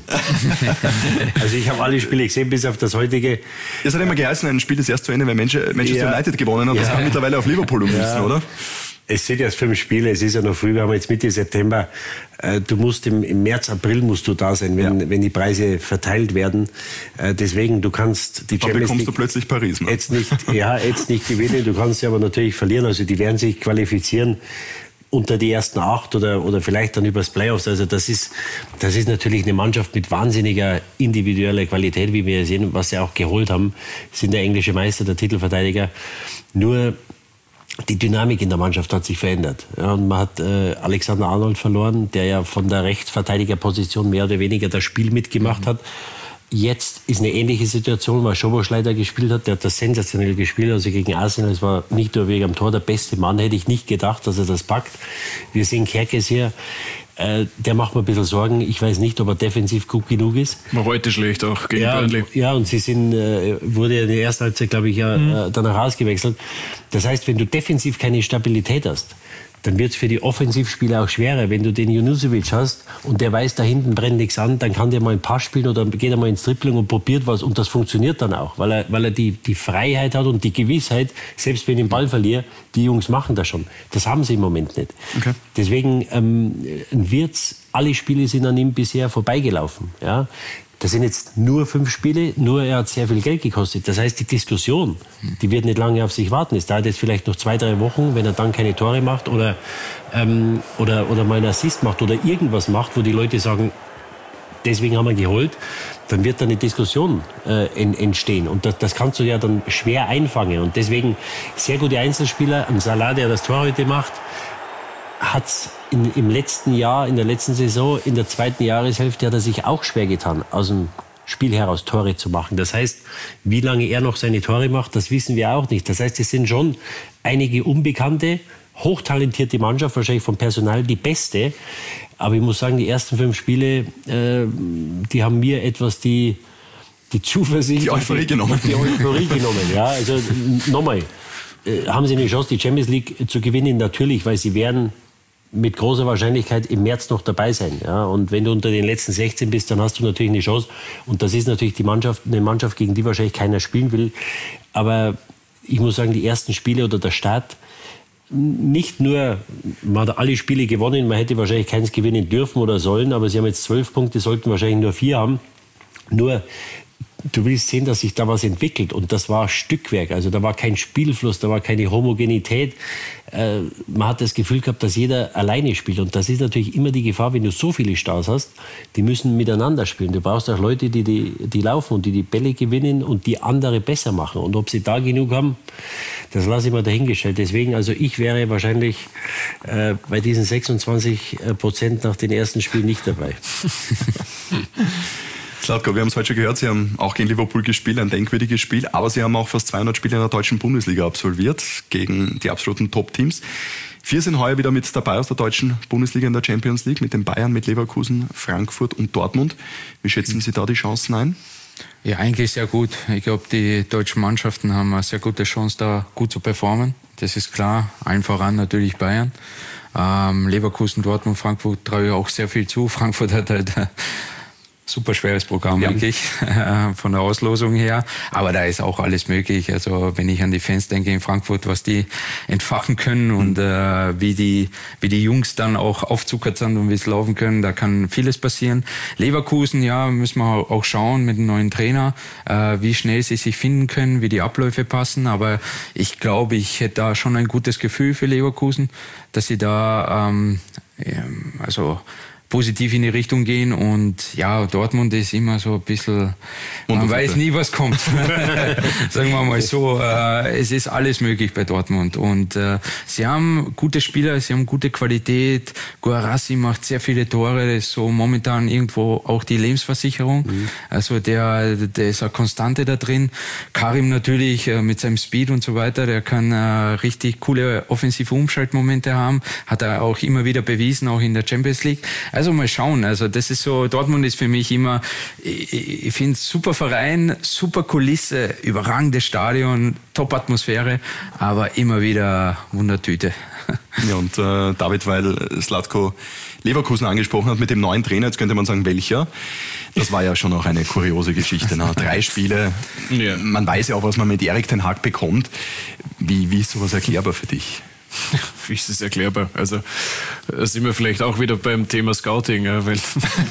Speaker 5: Also ich habe alle Spiele gesehen, bis auf das heutige. Es hat immer geheißen, ein Spiel ist erst zu Ende, wenn Manchester ja. United gewonnen hat. Ja. Das kann mittlerweile auf Liverpool umrüsten, ja. oder? Es sind erst fünf Spiele, es ist ja noch früh, wir haben jetzt Mitte September. Du musst im, im März, April musst du da sein, wenn, ja. wenn die Preise verteilt werden. Deswegen, du kannst die
Speaker 2: Champions League... Dann bekommst du plötzlich Paris. Ne?
Speaker 5: Jetzt nicht, ja, jetzt nicht gewinnen, du kannst sie aber natürlich verlieren. Also die werden sich qualifizieren unter die ersten acht oder, oder vielleicht dann übers Playoffs. Also das ist, das ist natürlich eine Mannschaft mit wahnsinniger individueller Qualität, wie wir sehen, was sie auch geholt haben. Sind der englische Meister, der Titelverteidiger. Nur die Dynamik in der Mannschaft hat sich verändert. Ja, und man hat äh, Alexander Arnold verloren, der ja von der Rechtsverteidigerposition mehr oder weniger das Spiel mitgemacht hat. Jetzt ist eine ähnliche Situation, weil Szoboszlai leider gespielt hat. Der hat das sensationell gespielt, also gegen Arsenal. Es war nicht nur wegen am Tor der beste Mann, hätte ich nicht gedacht, dass er das packt. Wir sehen Kerkes hier, äh, der macht mir ein bisschen Sorgen. Ich weiß nicht, ob er defensiv gut genug ist.
Speaker 9: War heute schlecht auch gegen
Speaker 5: ja,
Speaker 9: Burnley.
Speaker 5: Ja, und sie sind, äh, wurde ja in der ersten Halbzeit, glaube ich, ja, mhm. äh, danach ausgewechselt. Das heißt, wenn du defensiv keine Stabilität hast, dann wird es für die Offensivspieler auch schwerer. Wenn du den Junusovic hast und der weiß, da hinten brennt nichts an, dann kann der mal einen Pass spielen oder geht er mal ins Dribbling und probiert was. Und das funktioniert dann auch, weil er, weil er die, die Freiheit hat und die Gewissheit, selbst wenn ich den Ball verliere, die Jungs machen das schon. Das haben sie im Moment nicht. Okay. Deswegen ähm, wird's, alle Spiele sind an ihm bisher vorbeigelaufen. Ja? Das sind jetzt nur fünf Spiele, nur er hat sehr viel Geld gekostet. Das heißt, die Diskussion, die wird nicht lange auf sich warten. Es dauert jetzt vielleicht noch zwei, drei Wochen, wenn er dann keine Tore macht oder, ähm, oder, oder mal einen Assist macht oder irgendwas macht, wo die Leute sagen, deswegen haben wir ihn geholt, dann wird da eine Diskussion äh, entstehen. Und das, das kannst du ja dann schwer einfangen. Und deswegen sehr gute Einzelspieler, ein Salah, der das Tor heute macht, hat es im letzten Jahr, in der letzten Saison, in der zweiten Jahreshälfte hat er sich auch schwer getan, aus dem Spiel heraus Tore zu machen. Das heißt, wie lange er noch seine Tore macht, das wissen wir auch nicht. Das heißt, es sind schon einige unbekannte, hochtalentierte Mannschaft, wahrscheinlich vom Personal die beste. Aber ich muss sagen, die ersten fünf Spiele, äh, die haben mir etwas die, die Zuversicht...
Speaker 2: Die Euphorie genommen.
Speaker 5: Die Euphorie genommen, ja. Also nochmal, äh, haben sie eine Chance, die Champions League zu gewinnen? Natürlich, weil sie werden mit großer Wahrscheinlichkeit im März noch dabei sein. Ja? Und wenn du unter den letzten sechzehn bist, dann hast du natürlich eine Chance. Und das ist natürlich die Mannschaft, eine Mannschaft, gegen die wahrscheinlich keiner spielen will. Aber ich muss sagen, die ersten Spiele oder der Start, nicht nur, man hat alle Spiele gewonnen, man hätte wahrscheinlich keins gewinnen dürfen oder sollen, aber sie haben jetzt zwölf Punkte, sollten wahrscheinlich nur vier haben. Nur, du willst sehen, dass sich da was entwickelt. Und das war Stückwerk. Also da war kein Spielfluss, da war keine Homogenität. Äh, man hat das Gefühl gehabt, dass jeder alleine spielt. Und das ist natürlich immer die Gefahr, wenn du so viele Stars hast, die müssen miteinander spielen. Du brauchst auch Leute, die, die, die laufen und die die Bälle gewinnen und die andere besser machen. Und ob sie da genug haben, das lasse ich mal dahingestellt. Deswegen, also ich wäre wahrscheinlich äh, bei diesen sechsundzwanzig Prozent nach den ersten Spielen nicht dabei.
Speaker 2: Zlatko, wir haben es heute schon gehört, Sie haben auch gegen Liverpool gespielt, ein denkwürdiges Spiel, aber Sie haben auch fast zweihundert Spiele in der deutschen Bundesliga absolviert, gegen die absoluten Top-Teams. Vier sind heuer wieder mit dabei aus der deutschen Bundesliga in der Champions League, mit den Bayern, mit Leverkusen, Frankfurt und Dortmund. Wie schätzen Sie da die Chancen ein?
Speaker 7: Ja, eigentlich sehr gut. Ich glaube, die deutschen Mannschaften haben eine sehr gute Chance, da gut zu performen. Das ist klar. Allen voran natürlich Bayern. Ähm, Leverkusen, Dortmund, Frankfurt traue ich auch sehr viel zu. Frankfurt hat halt super schweres Programm, ja. Wirklich, äh, von der Auslosung her. Aber da ist auch alles möglich. Also wenn ich an die Fans denke in Frankfurt, was die entfachen können mhm. und äh, wie die wie die Jungs dann auch aufzuckert sind und wie es laufen können, da kann vieles passieren. Leverkusen, ja, müssen wir auch schauen mit dem neuen Trainer, äh, wie schnell sie sich finden können, wie die Abläufe passen. Aber ich glaube, ich hätte da schon ein gutes Gefühl für Leverkusen, dass sie da ähm, also positiv in die Richtung gehen. Und ja, Dortmund ist immer so ein bisschen, man weiß nie, was kommt. Sagen wir mal so, äh, es ist alles möglich bei Dortmund. Und äh, sie haben gute Spieler, sie haben gute Qualität. Guarassi macht sehr viele Tore, das ist so momentan irgendwo auch die Lebensversicherung. Mhm. Also der, der ist eine Konstante da drin. Karim natürlich äh, mit seinem Speed und so weiter, der kann äh, richtig coole offensive Umschaltmomente haben. Hat er auch immer wieder bewiesen, auch in der Champions League. Also mal schauen. Also das ist so, Dortmund ist für mich immer, ich, ich finde super Verein, super Kulisse, überragendes Stadion, Top-Atmosphäre, aber immer wieder Wundertüte.
Speaker 2: Ja, und äh, David, weil Zlatko Leverkusen angesprochen hat mit dem neuen Trainer, jetzt könnte man sagen, welcher? Das war ja schon auch eine kuriose Geschichte. Ne? Drei Spiele, ja. Man weiß ja auch, was man mit Erik ten Hag bekommt. Wie, wie ist sowas erklärbar für dich?
Speaker 9: Wie ist es erklärbar? Also da sind wir vielleicht auch wieder beim Thema Scouting, ja, weil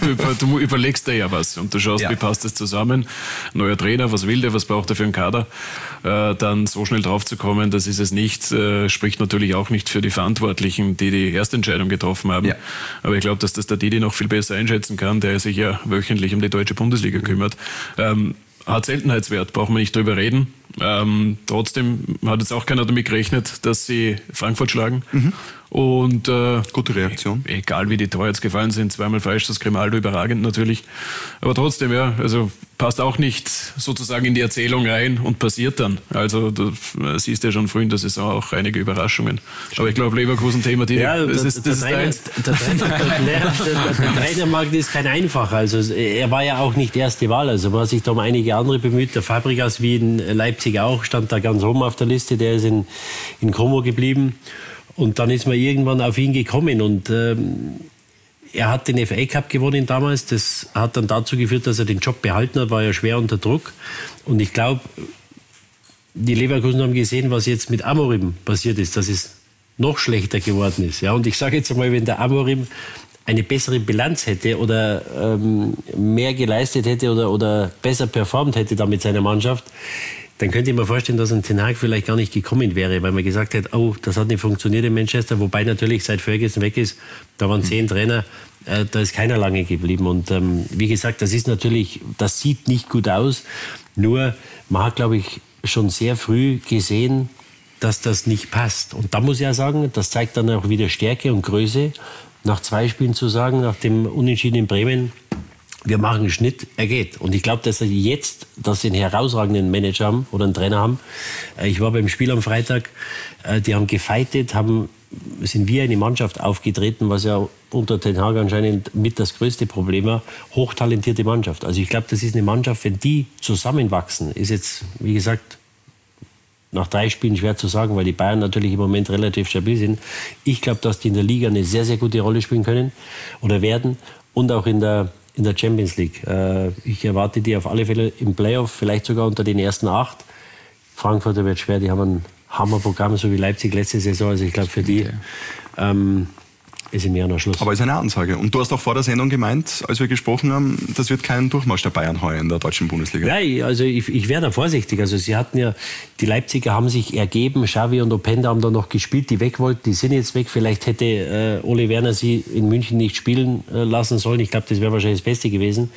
Speaker 9: du überlegst dir ja was und du schaust, ja. Wie passt das zusammen. Neuer Trainer, was will der, was braucht er für einen Kader? Äh, dann so schnell drauf zu kommen, das ist es nicht, äh, spricht natürlich auch nicht für die Verantwortlichen, die die Erstentscheidung getroffen haben. Ja. Aber ich glaube, dass das der Didi noch viel besser einschätzen kann, der sich ja wöchentlich um die deutsche Bundesliga mhm. kümmert. Ähm, hat Seltenheitswert, brauchen wir nicht drüber reden. Ähm, trotzdem hat jetzt auch keiner damit gerechnet, dass sie Frankfurt schlagen. Mhm. Und äh,
Speaker 2: gute Reaktion.
Speaker 9: Egal wie die Tore jetzt gefallen sind, zweimal falsch, das Grimaldo überragend natürlich. Aber trotzdem, ja, also passt auch nicht sozusagen in die Erzählung rein und passiert dann. Also du siehst ja schon früh in der Saison auch einige Überraschungen. Aber ich glaube, Leverkusen-Thema, die
Speaker 5: ja,
Speaker 9: das
Speaker 5: der,
Speaker 9: ist,
Speaker 5: der,
Speaker 9: das
Speaker 5: Trainer,
Speaker 9: ist
Speaker 5: der, Trainer, der, der, der Trainermarkt ist kein einfacher. Also er war ja auch nicht erste Wahl. Also man hat sich da um einige andere bemüht. Der Fabregas, wie in Leipzig auch, stand da ganz oben auf der Liste. Der ist in, in Como geblieben. Und dann ist man irgendwann auf ihn gekommen und ähm, er hat den F A Cup gewonnen damals. Das hat dann dazu geführt, dass er den Job behalten hat, war ja schwer unter Druck. Und ich glaube, die Leverkusen haben gesehen, was jetzt mit Amorim passiert ist, dass es noch schlechter geworden ist. Ja, und ich sage jetzt einmal, wenn der Amorim eine bessere Bilanz hätte oder ähm, mehr geleistet hätte oder, oder besser performt hätte da mit seiner Mannschaft, dann könnte ich mir vorstellen, dass ein Ten Hag vielleicht gar nicht gekommen wäre, weil man gesagt hätte, oh, das hat nicht funktioniert in Manchester, wobei natürlich seit Ferguson weg ist, da waren zehn Trainer, äh, da ist keiner lange geblieben. Und ähm, wie gesagt, das ist natürlich, das sieht nicht gut aus, nur man hat, glaube ich, schon sehr früh gesehen, dass das nicht passt. Und da muss ich ja sagen, das zeigt dann auch wieder Stärke und Größe, nach zwei Spielen zu sagen, nach dem Unentschieden in Bremen, wir machen einen Schnitt, er geht. Und ich glaube, dass sie jetzt, dass sie einen herausragenden Manager haben oder einen Trainer haben. Ich war beim Spiel am Freitag, die haben gefeitet, haben, sind wie eine Mannschaft aufgetreten, was ja unter Ten Hag anscheinend mit das größte Problem war. Hochtalentierte Mannschaft. Also ich glaube, das ist eine Mannschaft, wenn die zusammenwachsen, ist jetzt, wie gesagt, nach drei Spielen schwer zu sagen, weil die Bayern natürlich im Moment relativ stabil sind. Ich glaube, dass die in der Liga eine sehr, sehr gute Rolle spielen können oder werden und auch in der in der Champions League. Ich erwarte die auf alle Fälle im Playoff, vielleicht sogar unter den ersten acht. Frankfurter wird schwer, die haben ein Hammerprogramm, so wie Leipzig letzte Saison. Also ich glaube, für die ähm, ist im Januar Schluss.
Speaker 2: Aber ist eine Ansage. Und du hast auch vor der Sendung gemeint, als wir gesprochen haben, das wird kein Durchmarsch der Bayern heuer in der deutschen Bundesliga.
Speaker 5: Nein, also ich, ich wäre da vorsichtig. Also sie hatten ja, die Leipziger haben sich ergeben, Xavi und Openda haben da noch gespielt, die weg wollten, die sind jetzt weg. Vielleicht hätte äh, Ole Werner sie in München nicht spielen äh, lassen sollen. Ich glaube, das wäre wahrscheinlich das Beste gewesen.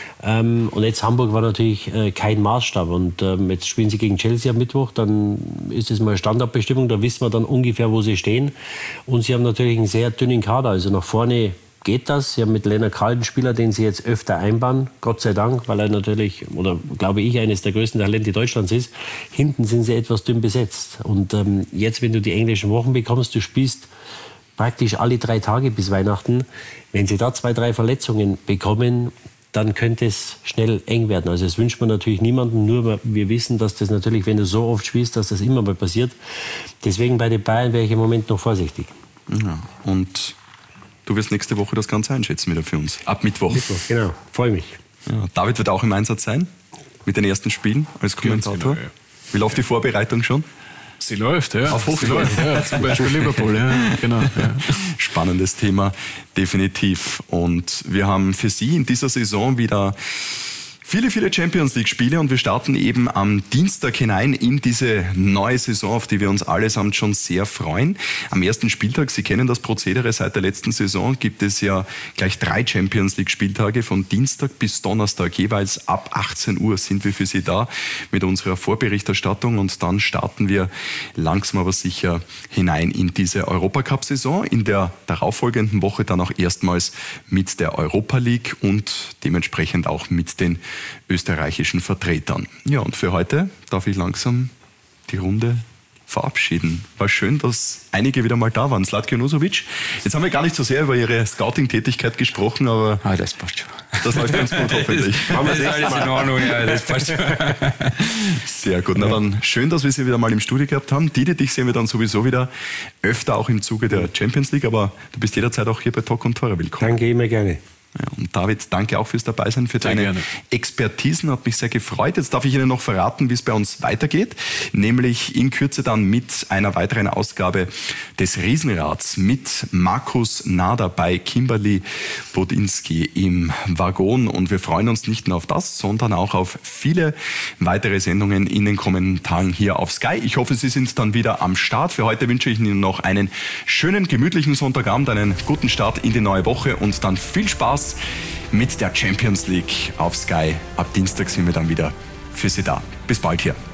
Speaker 5: Ähm, und jetzt Hamburg war natürlich äh, kein Maßstab. Und ähm, jetzt spielen sie gegen Chelsea am Mittwoch, dann ist es mal Standardbestimmung, da wissen wir dann ungefähr, wo sie stehen. Und sie haben natürlich einen sehr dünnen Kader, also nach vorne geht das. Sie haben mit Lennart Kral einen Spieler, den sie jetzt öfter einbauen, Gott sei Dank, weil er natürlich, oder glaube ich, eines der größten Talente Deutschlands ist. Hinten sind sie etwas dünn besetzt. Und ähm, jetzt, wenn du die englischen Wochen bekommst, du spielst praktisch alle drei Tage bis Weihnachten, wenn sie da zwei, drei Verletzungen bekommen, dann könnte es schnell eng werden. Also das wünscht man natürlich niemandem, nur wir wissen, dass das natürlich, wenn du so oft spielst, dass das immer mal passiert. Deswegen bei den Bayern wäre ich im Moment noch vorsichtig.
Speaker 2: Ja, und du wirst nächste Woche das Ganze einschätzen wieder für uns. Ab Mittwoch.
Speaker 5: Mittwoch, genau. Freue mich.
Speaker 2: Ja, David wird auch im Einsatz sein, mit den ersten Spielen als Kommentator. Genau, ja. Wie läuft die Vorbereitung schon?
Speaker 9: Sie läuft, ja.
Speaker 2: Auf
Speaker 9: Sie läuft, ja. Zum Beispiel Liverpool, ja. Genau, ja.
Speaker 2: Spannendes Thema, definitiv. Und wir haben für Sie in dieser Saison wieder Viele, viele Champions-League-Spiele und wir starten eben am Dienstag hinein in diese neue Saison, auf die wir uns allesamt schon sehr freuen. Am ersten Spieltag, Sie kennen das Prozedere, seit der letzten Saison gibt es ja gleich drei Champions-League-Spieltage von Dienstag bis Donnerstag. Jeweils ab achtzehn Uhr sind wir für Sie da mit unserer Vorberichterstattung und dann starten wir langsam aber sicher hinein in diese Europacup-Saison. In der darauffolgenden Woche dann auch erstmals mit der Europa League und dementsprechend auch mit den österreichischen Vertretern. Ja, und für heute darf ich langsam die Runde verabschieden. War schön, dass einige wieder mal da waren. Zlatko Junusovic, jetzt haben wir gar nicht so sehr über Ihre Scouting-Tätigkeit gesprochen, aber
Speaker 7: ah, das passt schon.
Speaker 2: Das läuft ganz gut, hoffentlich.
Speaker 7: Das ist alles in Ordnung, ja, das passt schon.
Speaker 2: Sehr gut. Na dann schön, dass wir Sie wieder mal im Studio gehabt haben. Didi, dich sehen wir dann sowieso wieder öfter auch im Zuge der Champions League, aber du bist jederzeit auch hier bei Talk und Tore willkommen.
Speaker 5: Danke, immer gerne.
Speaker 2: Ja, und David, danke auch fürs Dabeisein, für
Speaker 9: sehr
Speaker 2: deine
Speaker 9: gerne.
Speaker 2: Expertisen, hat mich sehr gefreut. Jetzt darf ich Ihnen noch verraten, wie es bei uns weitergeht, nämlich in Kürze dann mit einer weiteren Ausgabe des Riesenrads mit Markus Nader bei Kimberly Bodinski im Waggon und wir freuen uns nicht nur auf das, sondern auch auf viele weitere Sendungen in den kommenden Tagen hier auf Sky. Ich hoffe, Sie sind dann wieder am Start. Für heute wünsche ich Ihnen noch einen schönen, gemütlichen Sonntagabend, einen guten Start in die neue Woche und dann viel Spaß mit der Champions League auf Sky. Ab Dienstag sind wir dann wieder für Sie da. Bis bald hier.